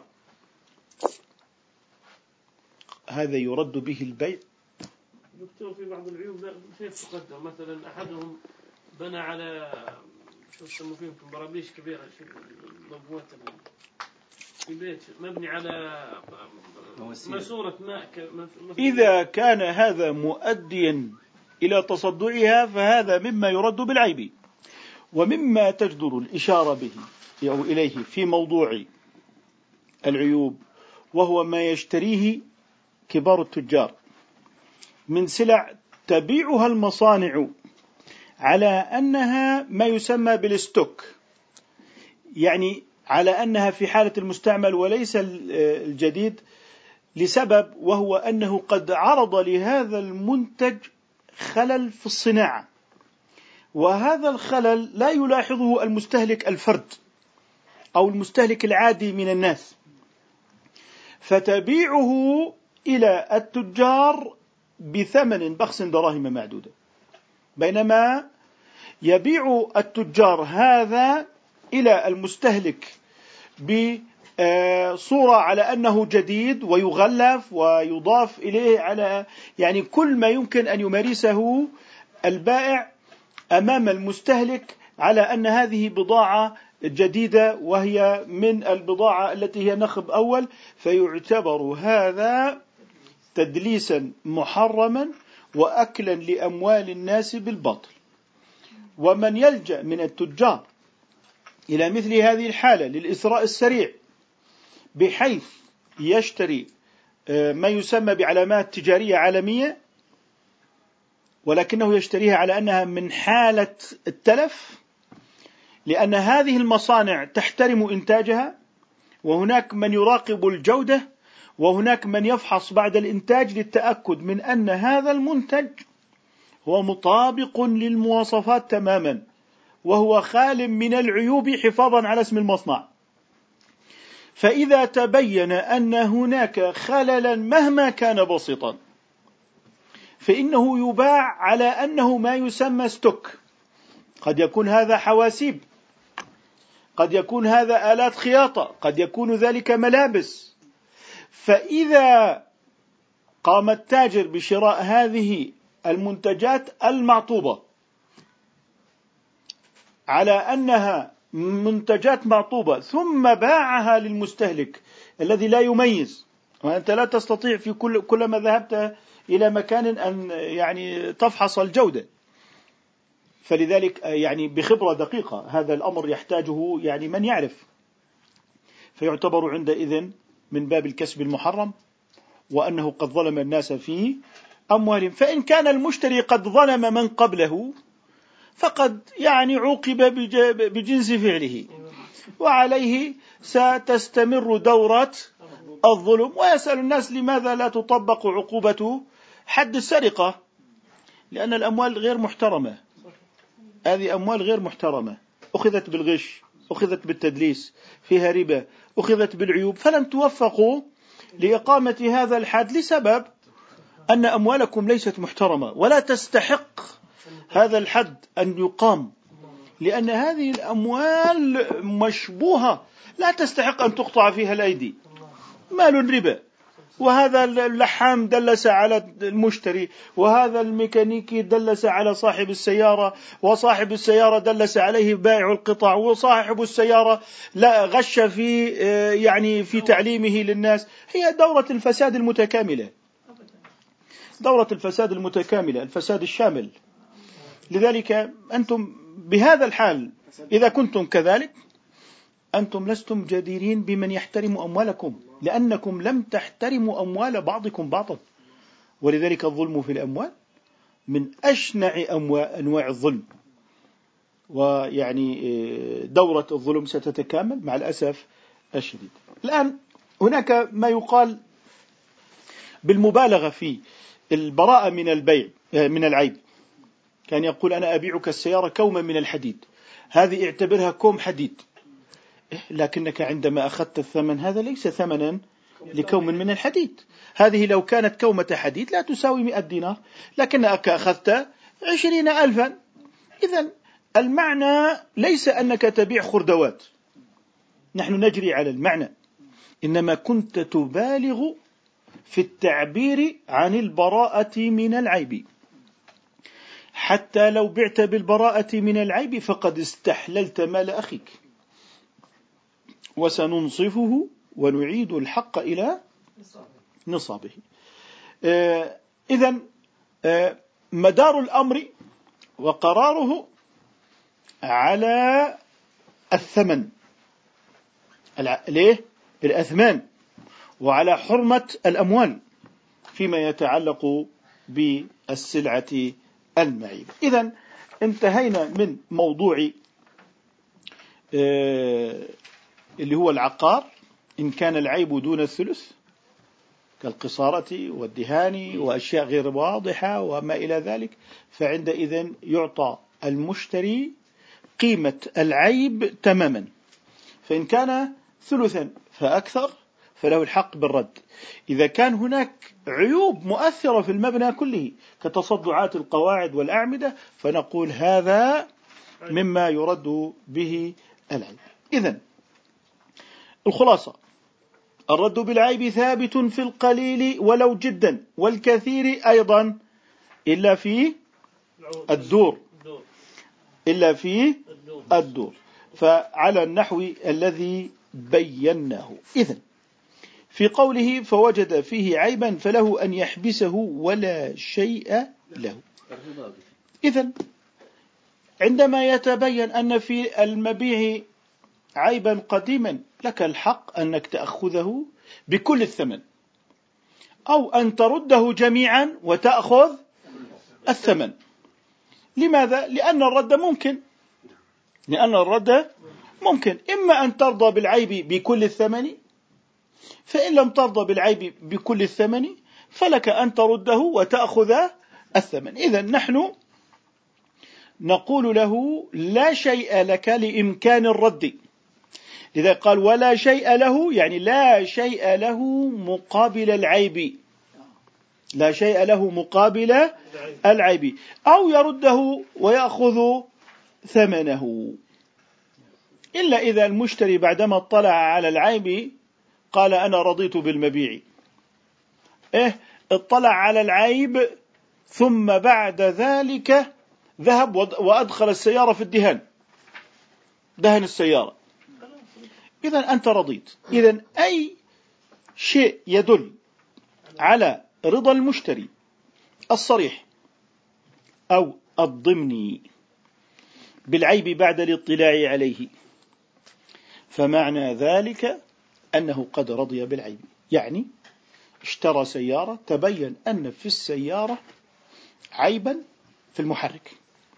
هذا يرد به البيع. دكتور في بعض العيوب لا كيف تقدر، مثلا أحدهم بنى على شو يسموا فيهم برابيش كبيرة مبوات في بيت مبني على ماسورة ماء، إذا كان هذا مؤديا إلى تصدعها فهذا مما يرد بالعيب. ومما تجدر الإشارة به أو إليه في موضوع العيوب، وهو ما يشتريه كبار التجار من سلع تبيعها المصانع على أنها ما يسمى بالستوك، يعني على أنها في حالة المستعمل وليس الجديد، لسبب وهو أنه قد عرض لهذا المنتج خلل في الصناعة، وهذا الخلل لا يلاحظه المستهلك الفرد أو المستهلك العادي من الناس، فتبيعه إلى التجار بثمن بخس دراهم معدودة، بينما يبيع التجار هذا إلى المستهلك بصورة على أنه جديد ويغلف ويضاف إليه على يعني كل ما يمكن أن يمارسه البائع أمام المستهلك على أن هذه بضاعة جديدة وهي من البضاعة التي هي نخب أول، فيعتبر هذا تدليسا محرما وأكلا لأموال الناس بالباطل. ومن يلجأ من التجار إلى مثل هذه الحالة للإثراء السريع بحيث يشتري ما يسمى بعلامات تجارية عالمية، ولكنه يشتريها على أنها من حالة التلف، لأن هذه المصانع تحترم إنتاجها، وهناك من يراقب الجودة، وهناك من يفحص بعد الإنتاج للتأكد من أن هذا المنتج هو مطابق للمواصفات تماما وهو خال من العيوب حفاظا على اسم المصنع. فإذا تبين أن هناك خللا مهما كان بسيطا فإنه يباع على أنه ما يسمى ستوك، قد يكون هذا حواسيب، قد يكون هذا آلات خياطة، قد يكون ذلك ملابس. فإذا قام التاجر بشراء هذه المنتجات المعطوبة على أنها منتجات معطوبة ثم باعها للمستهلك الذي لا يميز، وأنت لا تستطيع في كلما ذهبت إلى مكان أن يعني تفحص الجودة، فلذلك يعني بخبرة دقيقة هذا الأمر يحتاجه يعني من يعرف، فيعتبر عندئذ من باب الكسب المحرم وأنه قد ظلم الناس في أموالهم. فإن كان المشتري قد ظلم من قبله فقد يعني عوقب بجنس فعله، وعليه ستستمر دورة الظلم. ويسأل الناس لماذا لا تطبق عقوبة حد السرقة؟ لأن الأموال غير محترمة، هذه أموال غير محترمة، أخذت بالغش، أخذت بالتدليس، فيها ربا، أخذت بالعيوب، فلم توفقوا لإقامة هذا الحد لسبب أن أموالكم ليست محترمة ولا تستحق هذا الحد أن يقام، لأن هذه الأموال مشبوهة لا تستحق أن تقطع فيها الأيدي، مال ربا. وهذا اللحام دلس على المشتري، وهذا الميكانيكي دلس على صاحب السيارة، وصاحب السيارة دلس عليه بائع القطع، وصاحب السيارة لا غش في يعني في تعليمه للناس. هي دورة الفساد المتكاملة، دورة الفساد المتكاملة، الفساد الشامل. لذلك أنتم بهذا الحال إذا كنتم كذلك أنتم لستم جديرين بمن يحترم أموالكم، لأنكم لم تحترموا أموال بعضكم بعضا. ولذلك الظلم في الأموال من أشنع أنواع الظلم، ويعني دورة الظلم ستتكامل مع الأسف الشديد. الآن هناك ما يقال بالمبالغة في البراءة من البيع من العيب، كان يقول أنا أبيعك السيارة كوما من الحديد، هذه اعتبرها كوم حديد، لكنك عندما أخذت الثمن هذا ليس ثمنا لكوم من الحديد، هذه لو كانت كومة حديد لا تساوي 100 دينار، لكنك أخذت 20,000. إذن المعنى ليس أنك تبيع خردوات، نحن نجري على المعنى، إنما كنت تبالغ في التعبير عن البراءة من العيب، حتى لو بعت بالبراءة من العيب فقد استحللت مال أخيك، وسننصفه ونعيد الحق إلى نصابه. إذن مدار الأمر وقراره على الثمن. ليه؟ الأثمان، وعلى حرمة الأموال فيما يتعلق بالسلعة المعيبة. إذن انتهينا من موضوع اللي هو العقار إن كان العيب دون الثلث كالقصارة والدهان وأشياء غير واضحة وما إلى ذلك، فعندئذ يعطى المشتري قيمة العيب تماما، فإن كان ثلثا فأكثر فله الحق بالرد. إذا كان هناك عيوب مؤثرة في المبنى كله كتصدعات القواعد والأعمدة فنقول هذا مما يرد به العيب. إذن الخلاصة: الرد بالعيب ثابت في القليل ولو جدا، والكثير أيضا إلا في الدور، فعلى النحو الذي بيناه. إذن في قوله فوجد فيه عيبا فله أن يحبسه ولا شيء له. إذن عندما يتبين أن في المبيع عيبا قديما لك الحق أنك تأخذه بكل الثمن، أو أن ترده جميعا وتأخذ الثمن. لماذا؟ لأن الرد ممكن إما أن ترضى بالعيب بكل الثمن، فإن لم ترضى بالعيب بكل الثمن فلك أن ترده وتأخذ الثمن. إذن نحن نقول له لا شيء لك لإمكان الرد، لذا قال ولا شيء له، يعني لا شيء له مقابل العيب، لا شيء له مقابل العيب، أو يرده ويأخذ ثمنه، إلا إذا المشتري بعدما اطلع على العيب قال أنا رضيت بالمبيع. اطلع على العيب ثم بعد ذلك ذهب وأدخل السيارة في الدهان، دهن السيارة، إذن أنت رضيت. إذن أي شيء يدل على رضا المشتري الصريح أو الضمني بالعيب بعد الاطلاع عليه فمعنى ذلك أنه قد رضي بالعيب. يعني اشترى سيارة تبين أن في السيارة عيبا في المحرك،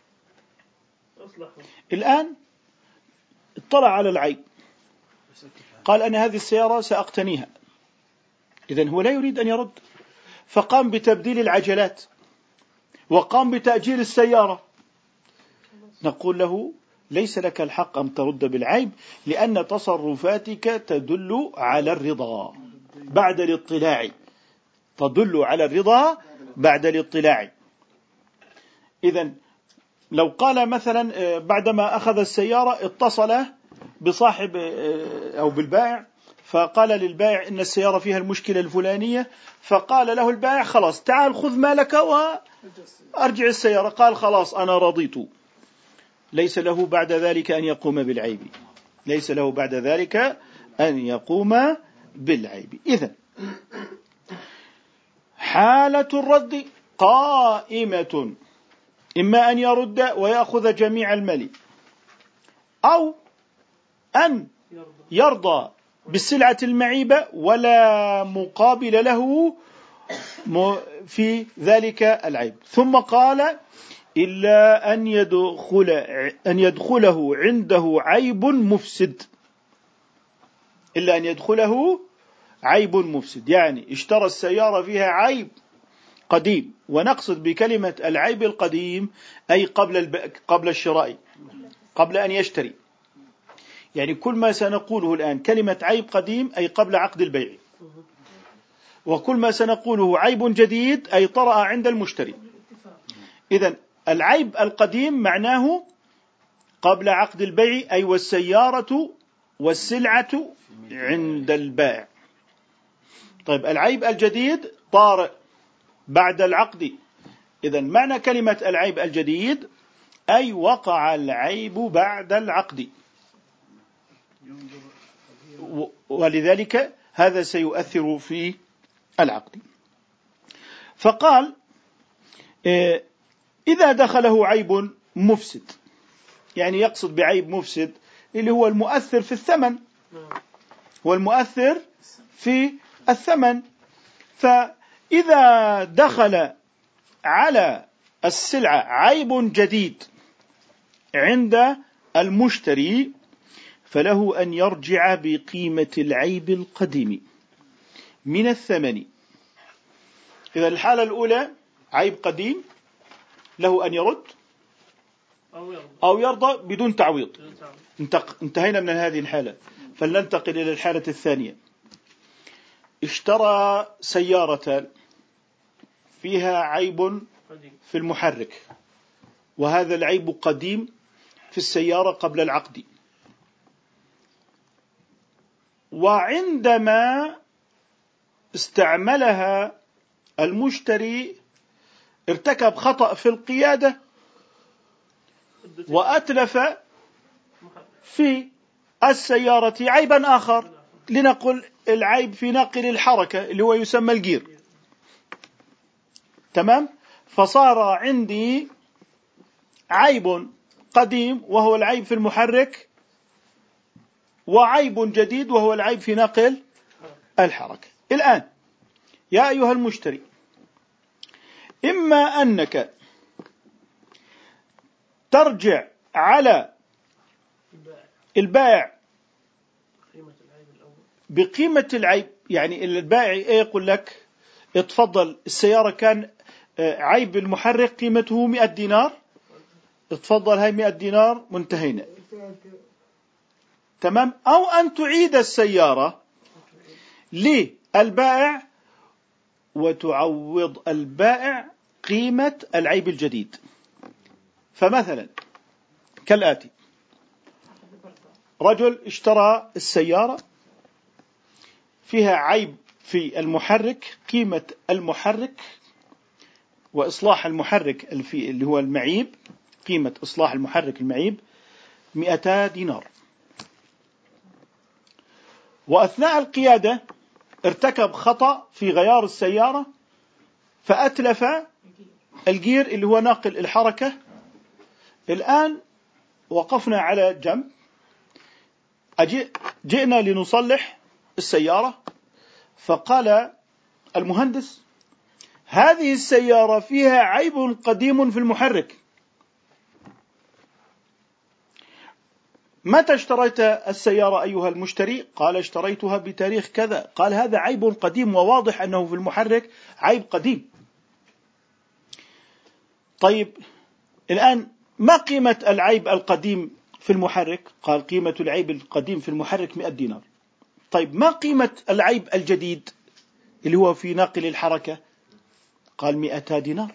الآن اطلع على العيب قال أنا هذه السيارة سأقتنيها، إذن هو لا يريد أن يرد، فقام بتبديل العجلات وقام بتأجير السيارة، نقول له ليس لك الحق أن ترد بالعيب لأن تصرفاتك تدل على الرضا بعد الاطلاع، تدل على الرضا بعد الاطلاع. إذن لو قال مثلا بعدما أخذ السيارة اتصل بصاحب أو بالبائع فقال للبائع إن السيارة فيها المشكلة الفلانية، فقال له البائع خلاص تعال خذ مالك وأرجع السيارة، قال خلاص أنا رضيت، ليس له بعد ذلك أن يقوم بالعيب، ليس له بعد ذلك أن يقوم بالعيب. إذن حالة الرد قائمة، إما أن يرد ويأخذ جميع المال، أو أن يرضى بالسلعة المعيبة ولا مقابل له في ذلك العيب. ثم قال إلا أن يدخله عنده عيب مفسد، إلا أن يدخله عيب مفسد، يعني اشترى السيارة فيها عيب قديم، ونقصد بكلمة العيب القديم أي قبل الشراء، قبل أن يشتري، يعني كل ما سنقوله الآن كلمة عيب قديم أي قبل عقد البيع، وكل ما سنقوله عيب جديد أي طرأ عند المشتري. إذن العيب القديم معناه قبل عقد البيع، أي والسيارة والسلعة عند البائع. طيب العيب الجديد طارئ بعد العقد، إذن معنى كلمة العيب الجديد أي وقع العيب بعد العقد، ولذلك هذا سيؤثر في العقد. فقال إذا دخله عيب مفسد، يعني يقصد بعيب مفسد اللي هو المؤثر في الثمن، هو المؤثر في الثمن. فإذا دخل على السلعة عيب جديد عند المشتري فله أن يرجع بقيمة العيب القديم من الثمن. إذا الحالة الأولى عيب قديم له أن يرد أو يرضى بدون تعويض. انتهينا من هذه الحالة، فلننتقل إلى الحالة الثانية. اشترى سيارة فيها عيب في المحرك، وهذا العيب قديم في السيارة قبل العقد، وعندما استعملها المشتري ارتكب خطأ في القيادة وأتلف في السيارة عيبا آخر، لنقل العيب في ناقل الحركة اللي هو يسمى الجير. تمام؟ فصار عندي عيب قديم وهو العيب في المحرك، وعيب جديد وهو العيب في ناقل الحركة. الآن يا أيها المشتري، إما أنك ترجع على البائع بقيمة العيب، يعني البائع يقول لك اتفضل، السيارة كان عيب المحرك قيمته 100 دينار، اتفضل هاي 100 دينار منتهينا. تمام؟ أو أن تعيد السيارة للبائع وتعوض البائع قيمة العيب الجديد. فمثلا كالآتي: رجل اشترى السيارة فيها عيب في المحرك، قيمة المحرك وإصلاح المحرك اللي هو المعيب، قيمة إصلاح المحرك المعيب 200 دينار، وأثناء القيادة ارتكب خطأ في غيار السيارة فأتلف الجير اللي هو ناقل الحركة. الآن وقفنا على جنب، جئنا لنصلح السيارة، فقال المهندس: هذه السيارة فيها عيب قديم في المحرك، متى اشتريت السيارة أيها المشتري؟ قال: اشتريتها بتاريخ كذا. قال: هذا عيب قديم وواضح أنه في المحرك عيب قديم. طيب الآن ما قيمة العيب القديم في المحرك؟ قال: قيمة العيب القديم في المحرك 100 دينار. طيب ما قيمة العيب الجديد اللي هو في ناقل الحركة؟ قال: 200 دينار.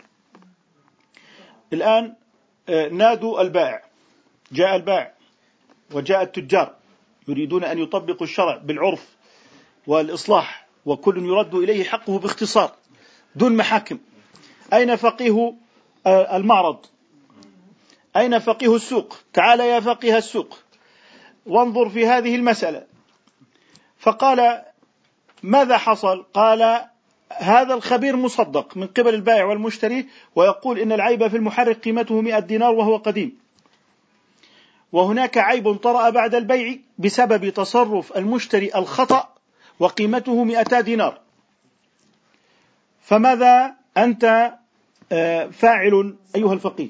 الآن نادوا البائع، جاء البائع وجاء التجار يريدون أن يطبقوا الشرع بالعرف والإصلاح، وكل يرد إليه حقه باختصار دون محاكم. أين فقيه المعرض؟ أين فقيه السوق؟ تعال يا فقيه السوق وانظر في هذه المسألة. فقال: ماذا حصل؟ قال: هذا الخبير مصدق من قبل البائع والمشتري ويقول إن العيب في المحرك قيمته 100 دينار وهو قديم، وهناك عيب طرأ بعد البيع بسبب تصرف المشتري الخطأ وقيمته 200 دينار، فماذا أنت فاعل أيها الفقيه؟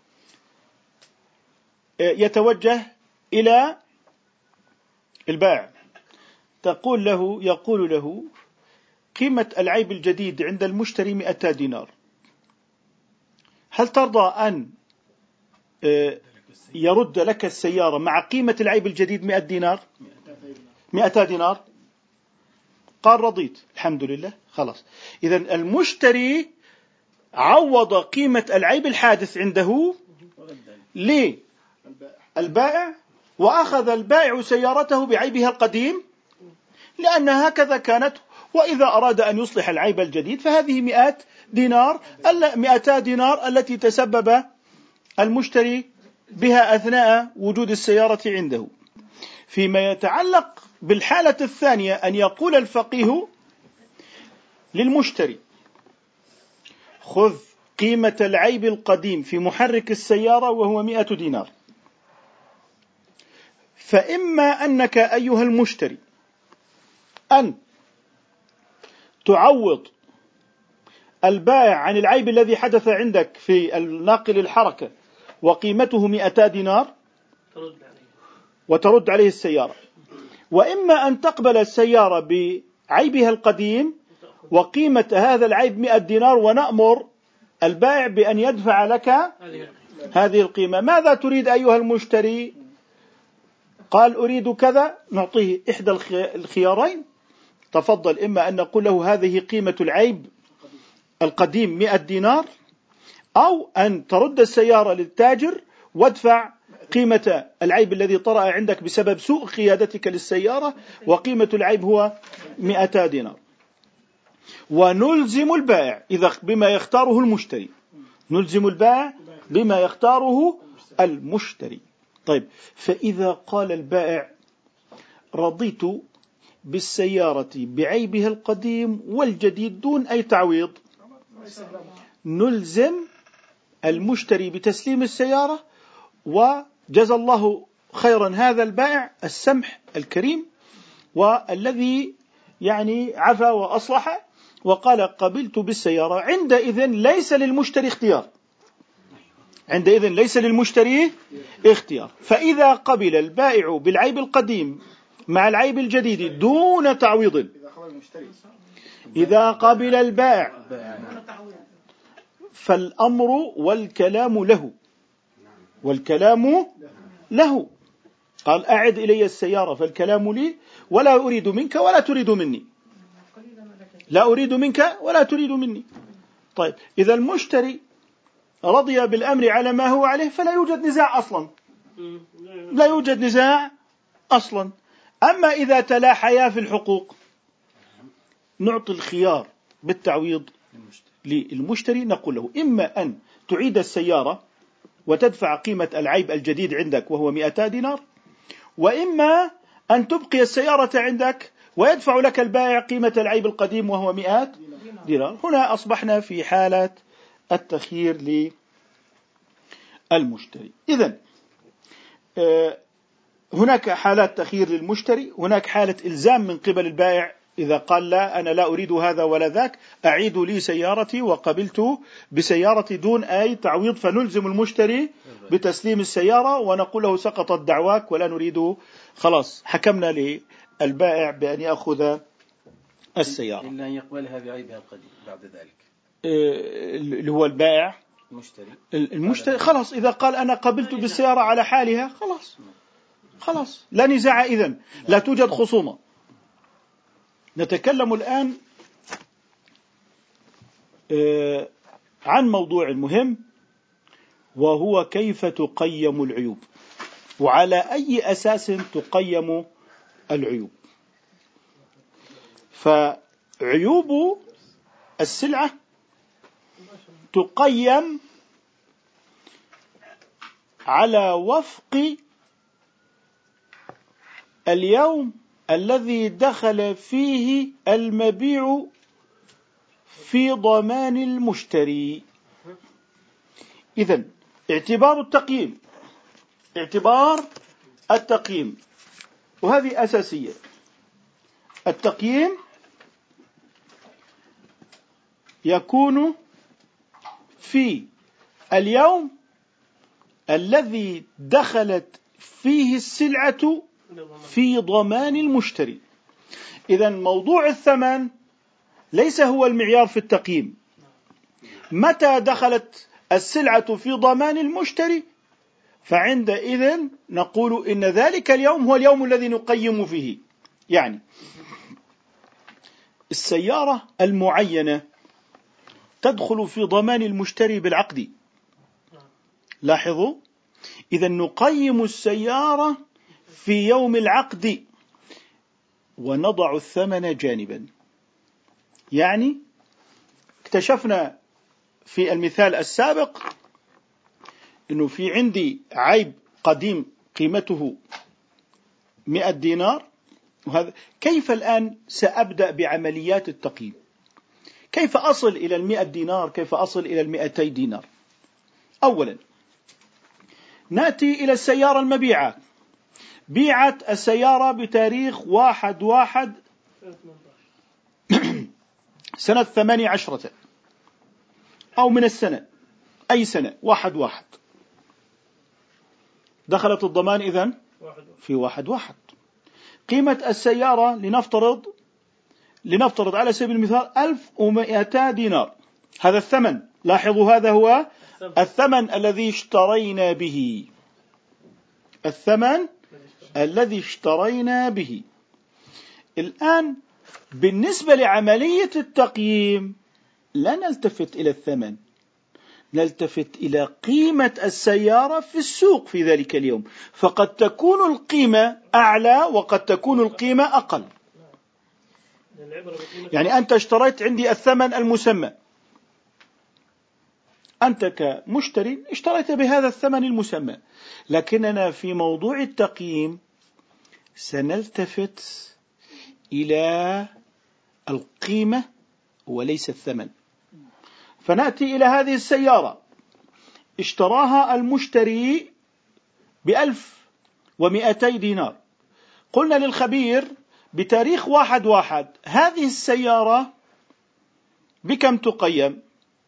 يتوجه إلى البائع، يقول له قيمة العيب الجديد عند المشتري 200 دينار، هل ترضى أن يرد لك السيارة مع قيمة العيب الجديد 100 دينار؟ 200 دينار. قال: رضيت، الحمد لله، خلاص. إذن المشتري عوض قيمة العيب الحادث عنده للبائع، وأخذ البائع سيارته بعيبها القديم، لأن هكذا كانت. وإذا أراد أن يصلح العيب الجديد فهذه 200 دينار التي تسبب المشتري بها أثناء وجود السيارة عنده. فيما يتعلق بالحالة الثانية، أن يقول الفقيه للمشتري: خذ قيمة العيب القديم في محرك السيارة وهو 100 دينار، فإما أنك أيها المشتري أن تعوض البائع عن العيب الذي حدث عندك في الناقل الحركة وقيمته 200 دينار وترد عليه السيارة، وإما أن تقبل السيارة بعيبها القديم وقيمة هذا العيب 100 دينار ونأمر البائع بأن يدفع لك هذه القيمة. ماذا تريد أيها المشتري؟ قال أريد كذا، نعطيه إحدى الخيارين، تفضل، إما أن نقول له هذه قيمة العيب القديم 100 دينار، أو أن ترد السيارة للتاجر وادفع قيمة العيب الذي طرأ عندك بسبب سوء قيادتك للسيارة، وقيمة العيب هو 200 دينار. ونلزم البائع بما يختاره المشتري، نلزم البائع بما يختاره المشتري. طيب، فإذا قال البائع رضيت بالسيارة بعيبها القديم والجديد دون أي تعويض، نلزم المشتري بتسليم السيارة، وجزى الله خيرا هذا البائع السمح الكريم والذي عفا وأصلح وقال قبلت بالسيارة. عندئذ ليس للمشتري اختيار، عندئذ ليس للمشتري اختيار. فإذا قبل البائع بالعيب القديم مع العيب الجديد دون تعويض، إذا قبل البائع فالأمر والكلام له، والكلام له. قال أعد إلي السيارة، فالكلام لي، ولا أريد منك ولا تريد مني، لا أريد منك ولا تريد مني. طيب، إذا المشتري رضي بالأمر على ما هو عليه فلا يوجد نزاع أصلا، لا يوجد نزاع أصلا. أما إذا تلاحيا في الحقوق نعطي الخيار بالتعويض للمشتري، نقول له إما أن تعيد السيارة وتدفع قيمة العيب الجديد عندك وهو 200 دينار، وإما أن تبقي السيارة عندك ويدفع لك البائع قيمة العيب القديم وهو 100 دينار. هنا أصبحنا في حالة التخيير للمشتري. إذن هناك حالات تخيير للمشتري، هناك حالة إلزام من قبل البائع إذا قال لا أنا لا أريد هذا ولا ذاك، أعيد لي سيارتي وقبلت بسيارتي دون أي تعويض، فنلزم المشتري بتسليم السيارة ونقول له سقطت دعواك ولا نريده، خلاص حكمنا للبائع بأن يأخذ السيارة إلا أن يقبلها بعيبها القديم بعد ذلك، اللي هو البائع المشتري خلاص إذا قال أنا قبلت بالسيارة على حالها خلاص لا نزاع، إذن لا توجد خصومة. نتكلم الآن عن موضوع مهم، وهو كيف تقيم العيوب وعلى أي أساس تقيم العيوب. فعيوب السلعة تقيم على وفق اليوم الذي دخل فيه المبيع في ضمان المشتري. إذن اعتبار التقييم، وهذه أساسية. التقييم يكون في اليوم الذي دخلت فيه السلعة في ضمان المشتري. إذن موضوع الثمن ليس هو المعيار في التقييم. متى دخلت السلعة في ضمان المشتري فعندئذ نقول إن ذلك اليوم هو اليوم الذي نقيم فيه. يعني السيارة المعينة تدخل في ضمان المشتري بالعقد، لاحظوا، إذا نقيم السيارة في يوم العقد ونضع الثمن جانبا. يعني اكتشفنا في المثال السابق أنه في عندي عيب قديم قيمته 100 دينار، وهذا كيف الآن سأبدأ بعمليات التقييم؟ كيف أصل إلى 100 دينار؟ كيف أصل إلى 200 دينار؟ أولا نأتي إلى السيارة المبيعة، بيعت السيارة بتاريخ 1/1 سنة 18 أو من السنة، أي سنة، 1/1، دخلت الضمان إذن في 1/1. قيمة السيارة لنفترض على سبيل المثال 1200 دينار. هذا الثمن، لاحظوا، هذا هو الثمن الذي اشترينا به، الثمن الذي اشترينا به. الآن بالنسبة لعملية التقييم لا نلتفت إلى الثمن، نلتفت إلى قيمة السيارة في السوق في ذلك اليوم، فقد تكون القيمة أعلى وقد تكون القيمة أقل. يعني أنت اشتريت عندي الثمن المسمى، أنت كمشتري اشتريت بهذا الثمن المسمى، لكننا في موضوع التقييم سنلتفت إلى القيمة وليس الثمن. فنأتي إلى هذه السيارة اشتراها المشتري ب1200 دينار، قلنا للخبير بتاريخ 1/1 هذه السيارة بكم تقيم؟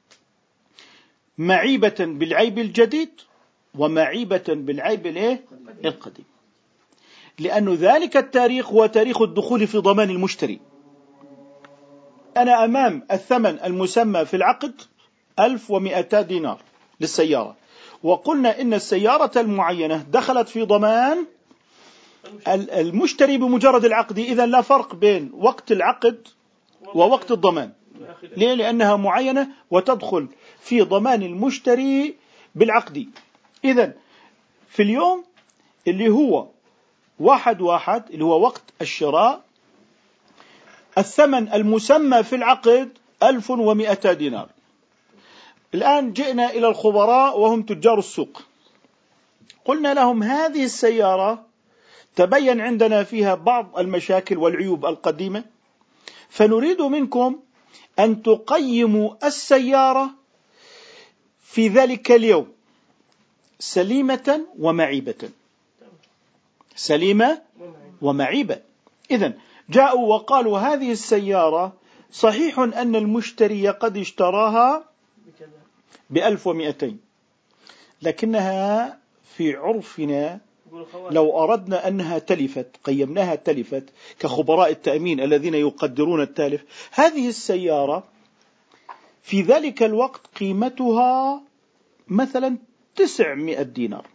معيبة بالعيب الجديد ومعيبة بالعيب القديم، لأن ذلك التاريخ هو تاريخ الدخول في ضمان المشتري. أنا أمام الثمن المسمى في العقد 1200 دينار للسيارة، وقلنا إن السيارة المعينة دخلت في ضمان المشتري بمجرد العقد، إذن لا فرق بين وقت العقد ووقت الضمان. ليه؟ لأنها معينة وتدخل في ضمان المشتري بالعقد. إذن في اليوم اللي هو 1/1 اللي هو وقت الشراء، الثمن المسمى في العقد 1200 دينار. الآن جئنا إلى الخبراء وهم تجار السوق، قلنا لهم هذه السيارة تبين عندنا فيها بعض المشاكل والعيوب القديمة، فنريد منكم أن تقيموا السيارة في ذلك اليوم سليمة ومعيبة، سليمة ومعيبة. إذن جاءوا وقالوا هذه السيارة صحيح أن المشتري قد اشتراها ب1200، لكنها في عرفنا لو أردنا أنها تلفت قيمناها تلفت كخبراء التأمين الذين يقدرون التالف. هذه السيارة في ذلك الوقت قيمتها مثلا 900 دينار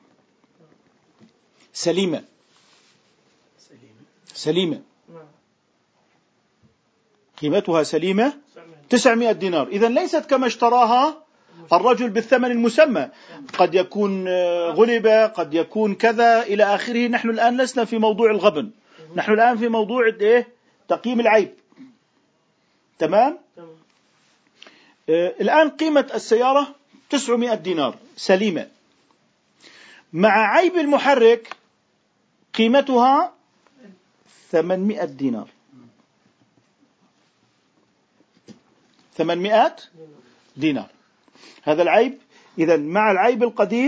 سليمة، قيمتها سليمة 900 دينار. إذن ليست كما اشتراها الرجل بالثمن المسمى، قد يكون غلب، قد يكون كذا إلى آخره. نحن الآن لسنا في موضوع الغبن، نحن الآن في موضوع تقييم العيب. تمام؟ الآن قيمة السيارة 900 دينار سليمة، مع عيب المحرك قيمتها 800 دينار، 800 دينار. هذا العيب. إذن مع العيب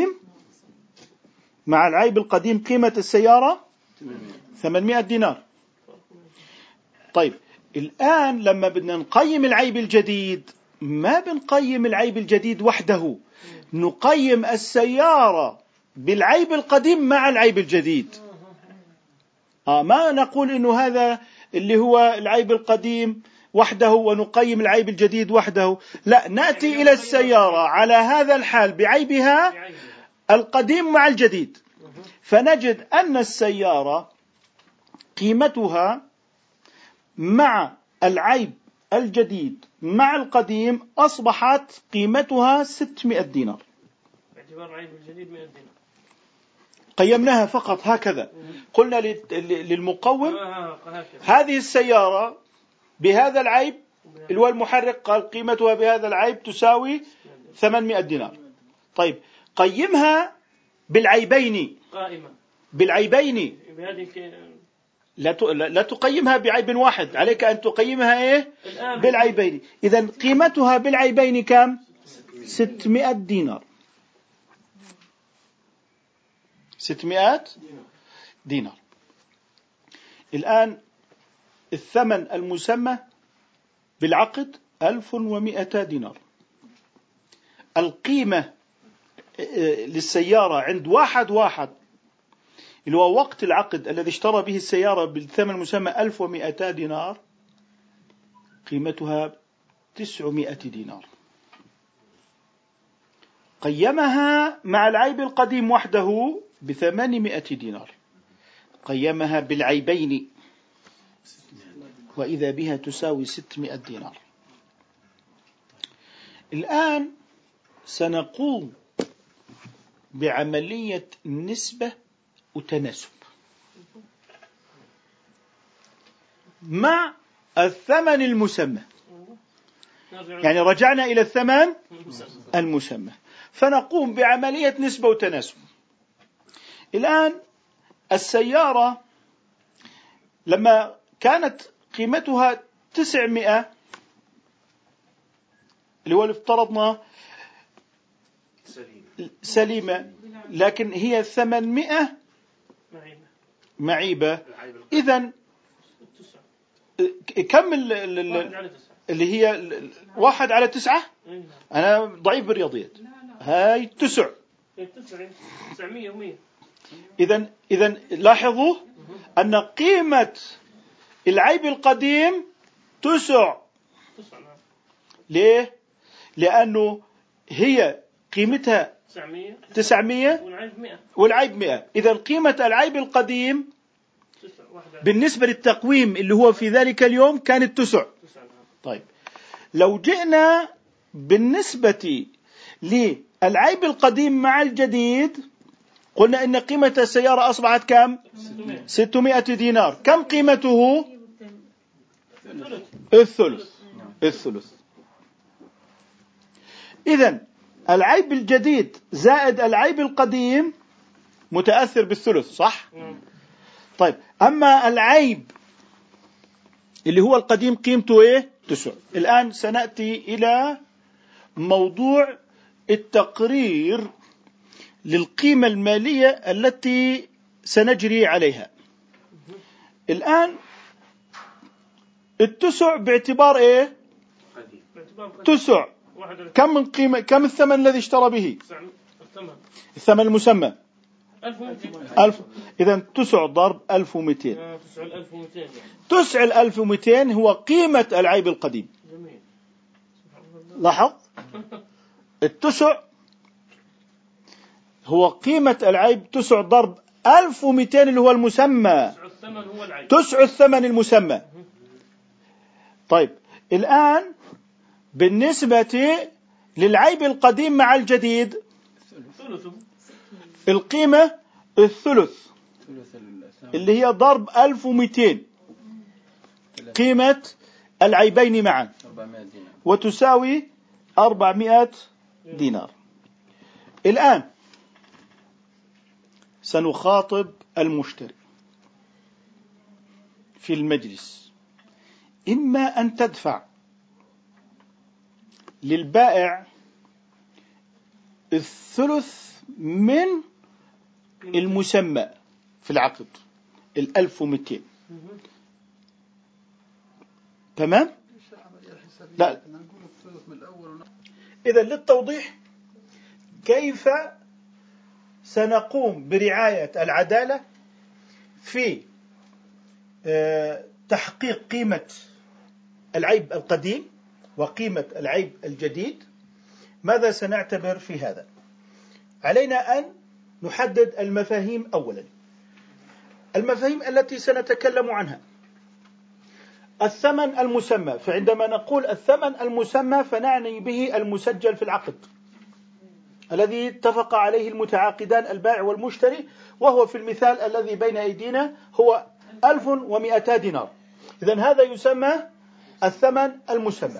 القديم قيمة السيارة 800 دينار. طيب الآن لما بدنا نقيم العيب الجديد، ما بنقيم العيب الجديد وحده، نقيم السيارة بالعيب القديم مع العيب الجديد. ما نقول إنه هذا اللي هو العيب القديم وحده ونقيم العيب الجديد وحده، لا، نأتي إلى السيارة على هذا الحال بعيبها القديم مع الجديد، فنجد أن السيارة قيمتها مع العيب الجديد مع القديم أصبحت قيمتها 600 دينار. باعتبار العيب الجديد 100 دينار قيمناها فقط هكذا. قلنا للمقوم هذه السيارة بهذا العيب اللي هو المحرك، قال قيمتها بهذا العيب تساوي 800 دينار. طيب قيمها بالعيبين، لا تقيمها بعيب واحد، عليك أن تقيمها بالعيبين. إذن قيمتها بالعيبين كم؟ 600 دينار، 600 دينار. الآن الثمن المسمى بالعقد 1200 دينار. القيمة للسيارة عند واحد اللي هو وقت العقد الذي اشترى به السيارة بالثمن المسمى 1200 دينار، قيمتها 900 دينار. قيمها مع العيب القديم وحده ب800 دينار، قيمها بالعيبين وإذا بها تساوي 600 دينار. الآن سنقوم بعملية نسبة وتناسب مع الثمن المسمى، يعني رجعنا إلى الثمن المسمى فنقوم بعملية نسبة وتناسب. الآن السيارة لما كانت قيمتها 900 اللي هو اللي افترضنا سليمة، لكن هي 800 معيبة. إذن كم اللي هي 1/9؟ أنا ضعيف بالرياضيات. هاي 9. إذن لاحظوا أن قيمة العيب القديم 9. ليه؟ لأنه هي قيمتها 900 والعيب 100. إذن قيمة العيب القديم بالنسبة للتقويم اللي هو في ذلك اليوم كانت 9. طيب لو جئنا بالنسبة للعيب القديم مع الجديد قلنا إن قيمة السيارة أصبحت كم؟ 600 دينار. كم قيمته؟ الثلث. إذن العيب الجديد زائد العيب القديم متأثر بالثلث، صح؟ طيب أما العيب اللي هو القديم قيمته إيه؟ 9. الآن سنأتي إلى موضوع التقرير للقيمة المالية التي سنجري عليها. الآن 9 باعتبار إيه؟ 9 كم من قيمة، كم الثمن الذي اشترى به؟ الثمن المسمى 1000. إذن 9 ضرب 1200. 9200 هو قيمة العيب القديم. لاحظ 9 هو قيمة العيب. 9 ضرب 1200 اللي هو المسمى. 9 الثمن المسمى. طيب الآن بالنسبة للعيب القديم مع الجديد القيمة الثلث اللي هي ضرب 1200 قيمة العيبين معا وتساوي 400 دينار. الآن سنخاطب المشتري في المجلس، إما أن تدفع للبائع الثلث من المسمى في العقد 1200. تمام؟ لا. إذا للتوضيح كيف سنقوم برعاية العدالة في تحقيق قيمة العيب القديم وقيمة العيب الجديد، ماذا سنعتبر في هذا؟ علينا أن نحدد المفاهيم أولا. المفاهيم التي سنتكلم عنها الثمن المسمى، فعندما نقول الثمن المسمى فنعني به المسجل في العقد الذي اتفق عليه المتعاقدان البائع والمشتري، وهو في المثال الذي بين أيدينا هو 1200 دينار. إذن هذا يسمى الثمن المسمى.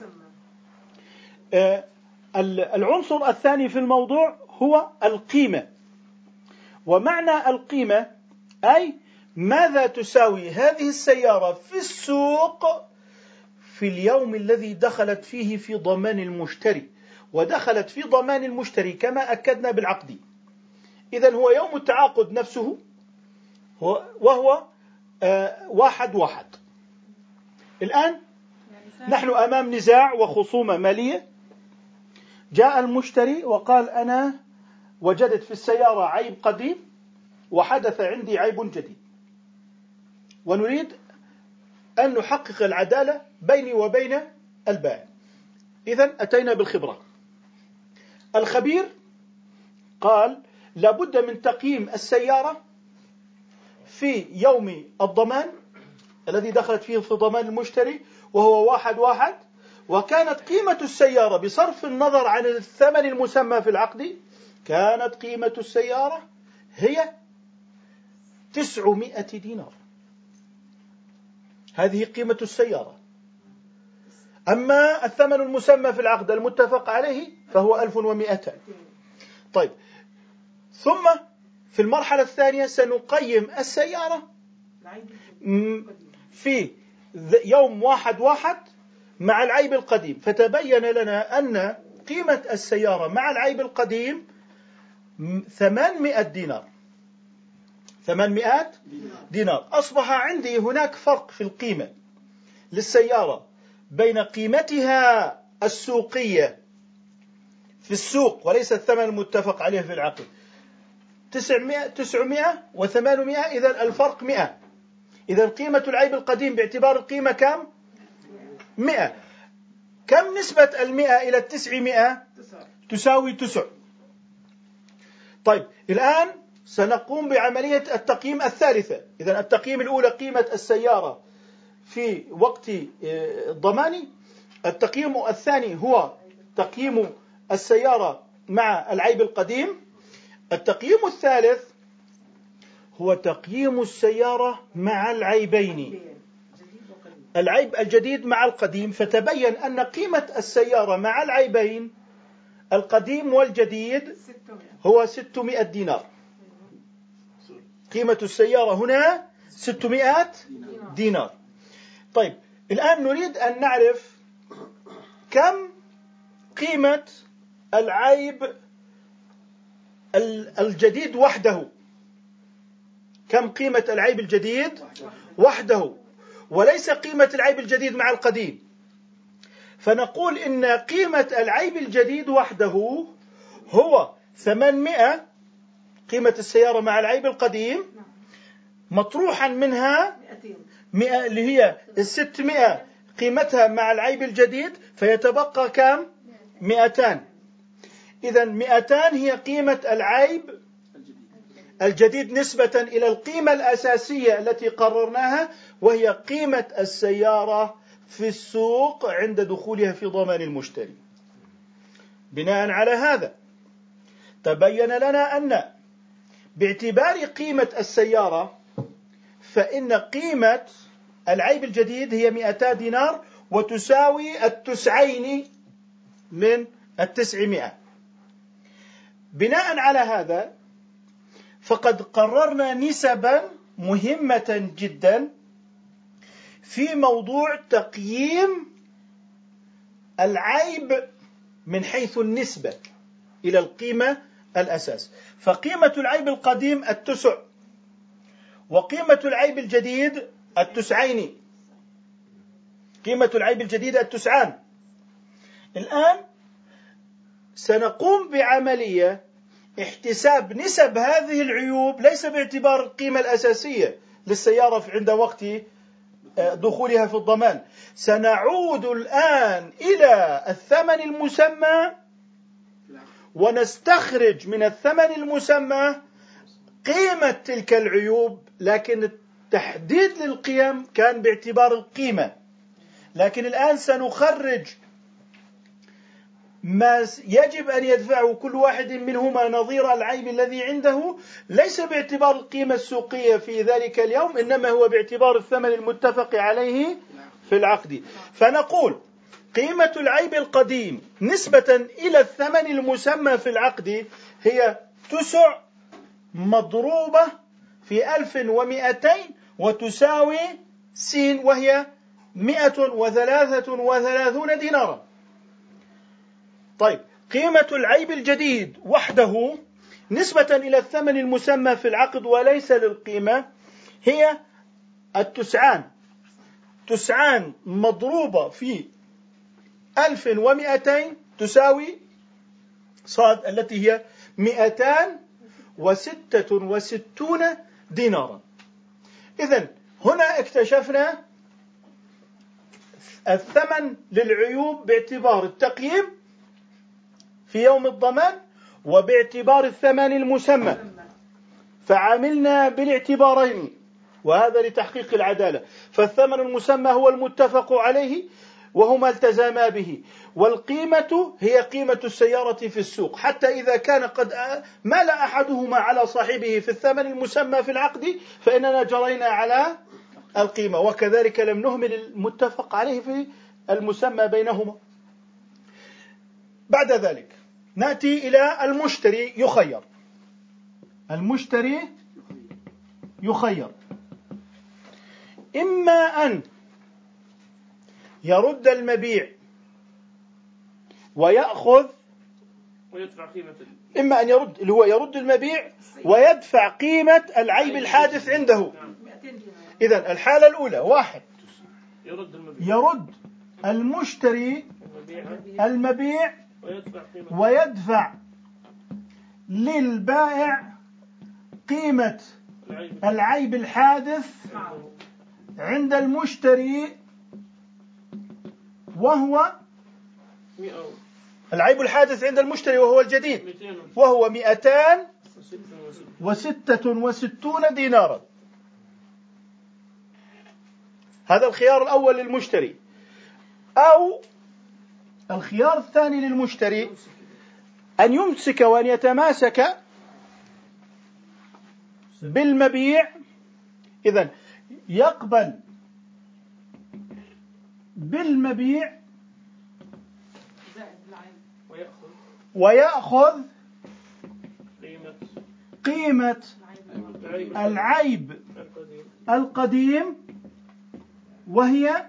العنصر الثاني في الموضوع هو القيمة، ومعنى القيمة أي ماذا تساوي هذه السيارة في السوق في اليوم الذي دخلت فيه في ضمان المشتري، ودخلت في ضمان المشتري كما أكدنا بالعقد. إذن هو يوم التعاقد نفسه، وهو واحد واحد. الآن نحن أمام نزاع وخصومة مالية. جاء المشتري وقال أنا وجدت في السيارة عيب قديم وحدث عندي عيب جديد، ونريد أن نحقق العدالة بيني وبين البائع. إذن أتينا بالخبرة. الخبير قال لابد من تقييم السيارة في يوم الضمان الذي دخلت فيه في ضمان المشتري وهو 1/1، وكانت قيمة السيارة بصرف النظر عن الثمن المسمى في العقد، كانت قيمة السيارة هي 900 دينار. هذه قيمة السيارة. أما الثمن المسمى في العقد المتفق عليه فهو 1200. طيب، ثم في المرحلة الثانية سنقيم السيارة في يوم 1/1 مع العيب القديم، فتبين لنا أن قيمة السيارة مع العيب القديم 800 دينار. 800 دينار. أصبح عندي هناك فرق في القيمة للسيارة بين قيمتها السوقية في السوق وليس الثمن المتفق عليه في العقد، 900 و800. إذن الفرق 100. إذن قيمة العيب القديم باعتبار القيمة كم؟ 100. كم نسبة 100 إلى 900؟ تساوي 9. طيب، الآن سنقوم بعملية التقييم الثالثة. إذن التقييم الأولى قيمة السيارة في وقت الضمان. التقييم الثاني هو تقييم السيارة مع العيب القديم. التقييم الثالث هو تقييم السيارة مع العيبين، العيب الجديد مع القديم. فتبين أن قيمة السيارة مع العيبين القديم والجديد هو 600 دينار. قيمة السيارة هنا 600 دينار. طيب، الآن نريد أن نعرف كم قيمة العيب الجديد وحده. كم قيمة العيب الجديد وحده، وليس قيمة العيب الجديد مع القديم. فنقول إن قيمة العيب الجديد وحده هو 800 قيمة السيارة مع العيب القديم، مطروحا منها 100 اللي هي 600 قيمتها مع العيب الجديد، فيتبقى كم؟ 200. إذن 200 هي قيمة العيب الجديد نسبة إلى القيمة الأساسية التي قررناها، وهي قيمة السيارة في السوق عند دخولها في ضمان المشتري. بناء على هذا تبين لنا أن باعتبار قيمة السيارة فإن قيمة العيب الجديد هي 200 دينار وتساوي 9 من 900. بناء على هذا فقد قررنا نسبا مهمة جدا في موضوع تقييم العيب من حيث النسبة إلى القيمة الأساس. فقيمة العيب القديم 9، وقيمة العيب الجديد 9. قيمة العيب الجديد 9. الآن سنقوم بعملية احتساب نسب هذه العيوب ليس باعتبار القيمة الأساسية للسيارة عند وقت دخولها في الضمان. سنعود الآن إلى الثمن المسمى ونستخرج من الثمن المسمى قيمة تلك العيوب، لكن التحديد للقيم كان باعتبار القيمة. لكن الآن سنخرج ما يجب أن يدفعه كل واحد منهما نظير العيب الذي عنده، ليس باعتبار القيمة السوقية في ذلك اليوم، إنما هو باعتبار الثمن المتفق عليه في العقد. فنقول قيمة العيب القديم نسبة إلى الثمن المسمى في العقد هي 9 مضروبة في 1200 وتساوي س، وهي 133 دينارا. طيب، قيمة العيب الجديد وحده نسبة إلى الثمن المسمى في العقد وليس للقيمة هي تسعان مضروبة في 1200 تساوي صاد التي هي 266 دينارا. إذن هنا اكتشفنا الثمن للعيوب باعتبار التقييم في يوم الضمان وباعتبار الثمن المسمى، فعملنا بالاعتبارين، وهذا لتحقيق العدالة. فالثمن المسمى هو المتفق عليه وهما التزاما به، والقيمة هي قيمة السيارة في السوق، حتى إذا كان قد مال أحدهما على صاحبه في الثمن المسمى في العقد فإننا جرينا على القيمة، وكذلك لم نهمل المتفق عليه في المسمى بينهما. بعد ذلك نأتي إلى المشتري يخير. المشتري يخير إما أن يرد المبيع ويأخذ، ويدفع قيمة، إما أن يرد اللي هو يرد المبيع ويدفع قيمة العيب الحادث عنده. إذن الحالة الأولى، واحد يرد المشتري المبيع ويدفع للبائع قيمة العيب الحادث عند المشتري، وهو العيب الحادث عند المشتري وهو الجديد، وهو 266 دينارا. هذا الخيار الأول للمشتري. أو الخيار الثاني للمشتري أن يمسك وأن يتماسك بالمبيع. إذن يقبل بالمبيع ويأخذ قيمة العيب القديم وهي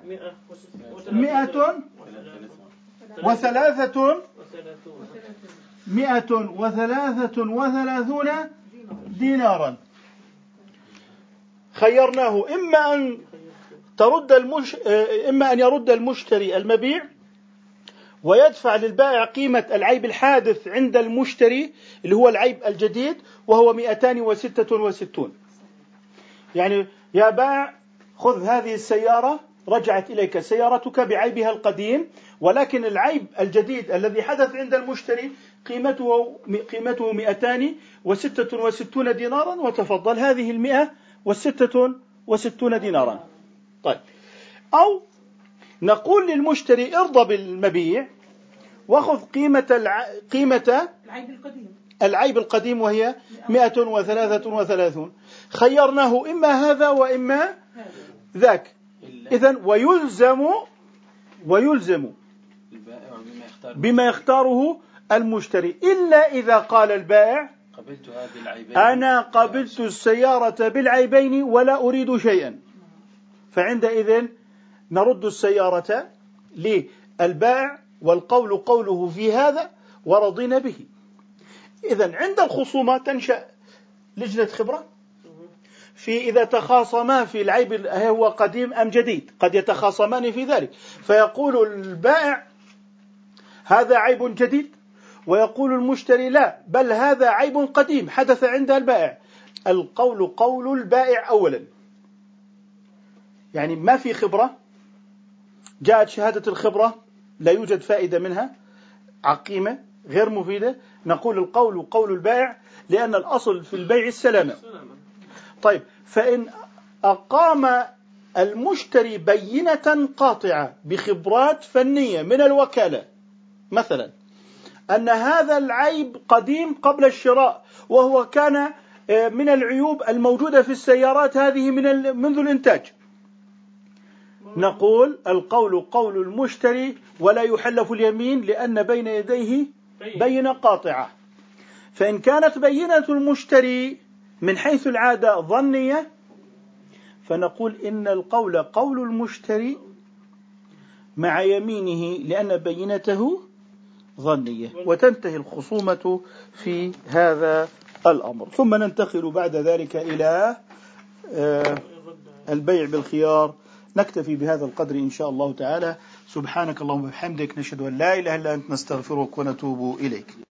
133 دينارا. خيرناه إما أن يرد المشتري المبيع ويدفع للبائع قيمة العيب الحادث عند المشتري اللي هو العيب الجديد وهو 266. يعني يا بائع خذ هذه السيارة، رجعت إليك سيارتك بعيبها القديم، ولكن العيب الجديد الذي حدث عند المشتري قيمته 266 دينارا، وتفضل هذه 166 دينارا. طيب، أو نقول للمشتري ارضى بالمبيع وخذ قيمة العيب القديم وهي 133. خيرناه إما هذا وإما ذاك. إذن ويلزم بما يختاره المشتري، إلا إذا قال البائع أنا قبلت السيارة بالعيبين ولا أريد شيئا، فعندئذ نرد السيارة للبائع والقول قوله في هذا ورضينا به. إذن عند الخصومة تنشأ لجنة خبرة في إذا تخاصما في العيب هو قديم أم جديد، قد يتخاصمان في ذلك، فيقول البائع هذا عيب جديد، ويقول المشتري لا، بل هذا عيب قديم حدث عند البائع. القول قول البائع أولا، يعني ما في خبرة، جاءت شهادة الخبرة لا يوجد فائدة منها، عقيمة غير مفيدة، نقول القول قول البائع، لأن الأصل في البيع السلامة. طيب، فإن أقام المشتري بينة قاطعة بخبرات فنية من الوكالة مثلا أن هذا العيب قديم قبل الشراء، وهو كان من العيوب الموجودة في السيارات هذه منذ الإنتاج، نقول القول قول المشتري ولا يحلف اليمين، لأن بين يديه بينة قاطعة. فإن كانت بينة المشتري من حيث العادة ظنية، فنقول إن القول قول المشتري مع يمينه، لأن بينته ظنية، وتنتهي الخصومة في هذا الأمر. ثم ننتقل بعد ذلك إلى البيع بالخيار. نكتفي بهذا القدر إن شاء الله تعالى. سبحانك اللهم وبحمدك، نشهد أن لا إله إلا أنت، نستغفرك ونتوب إليك.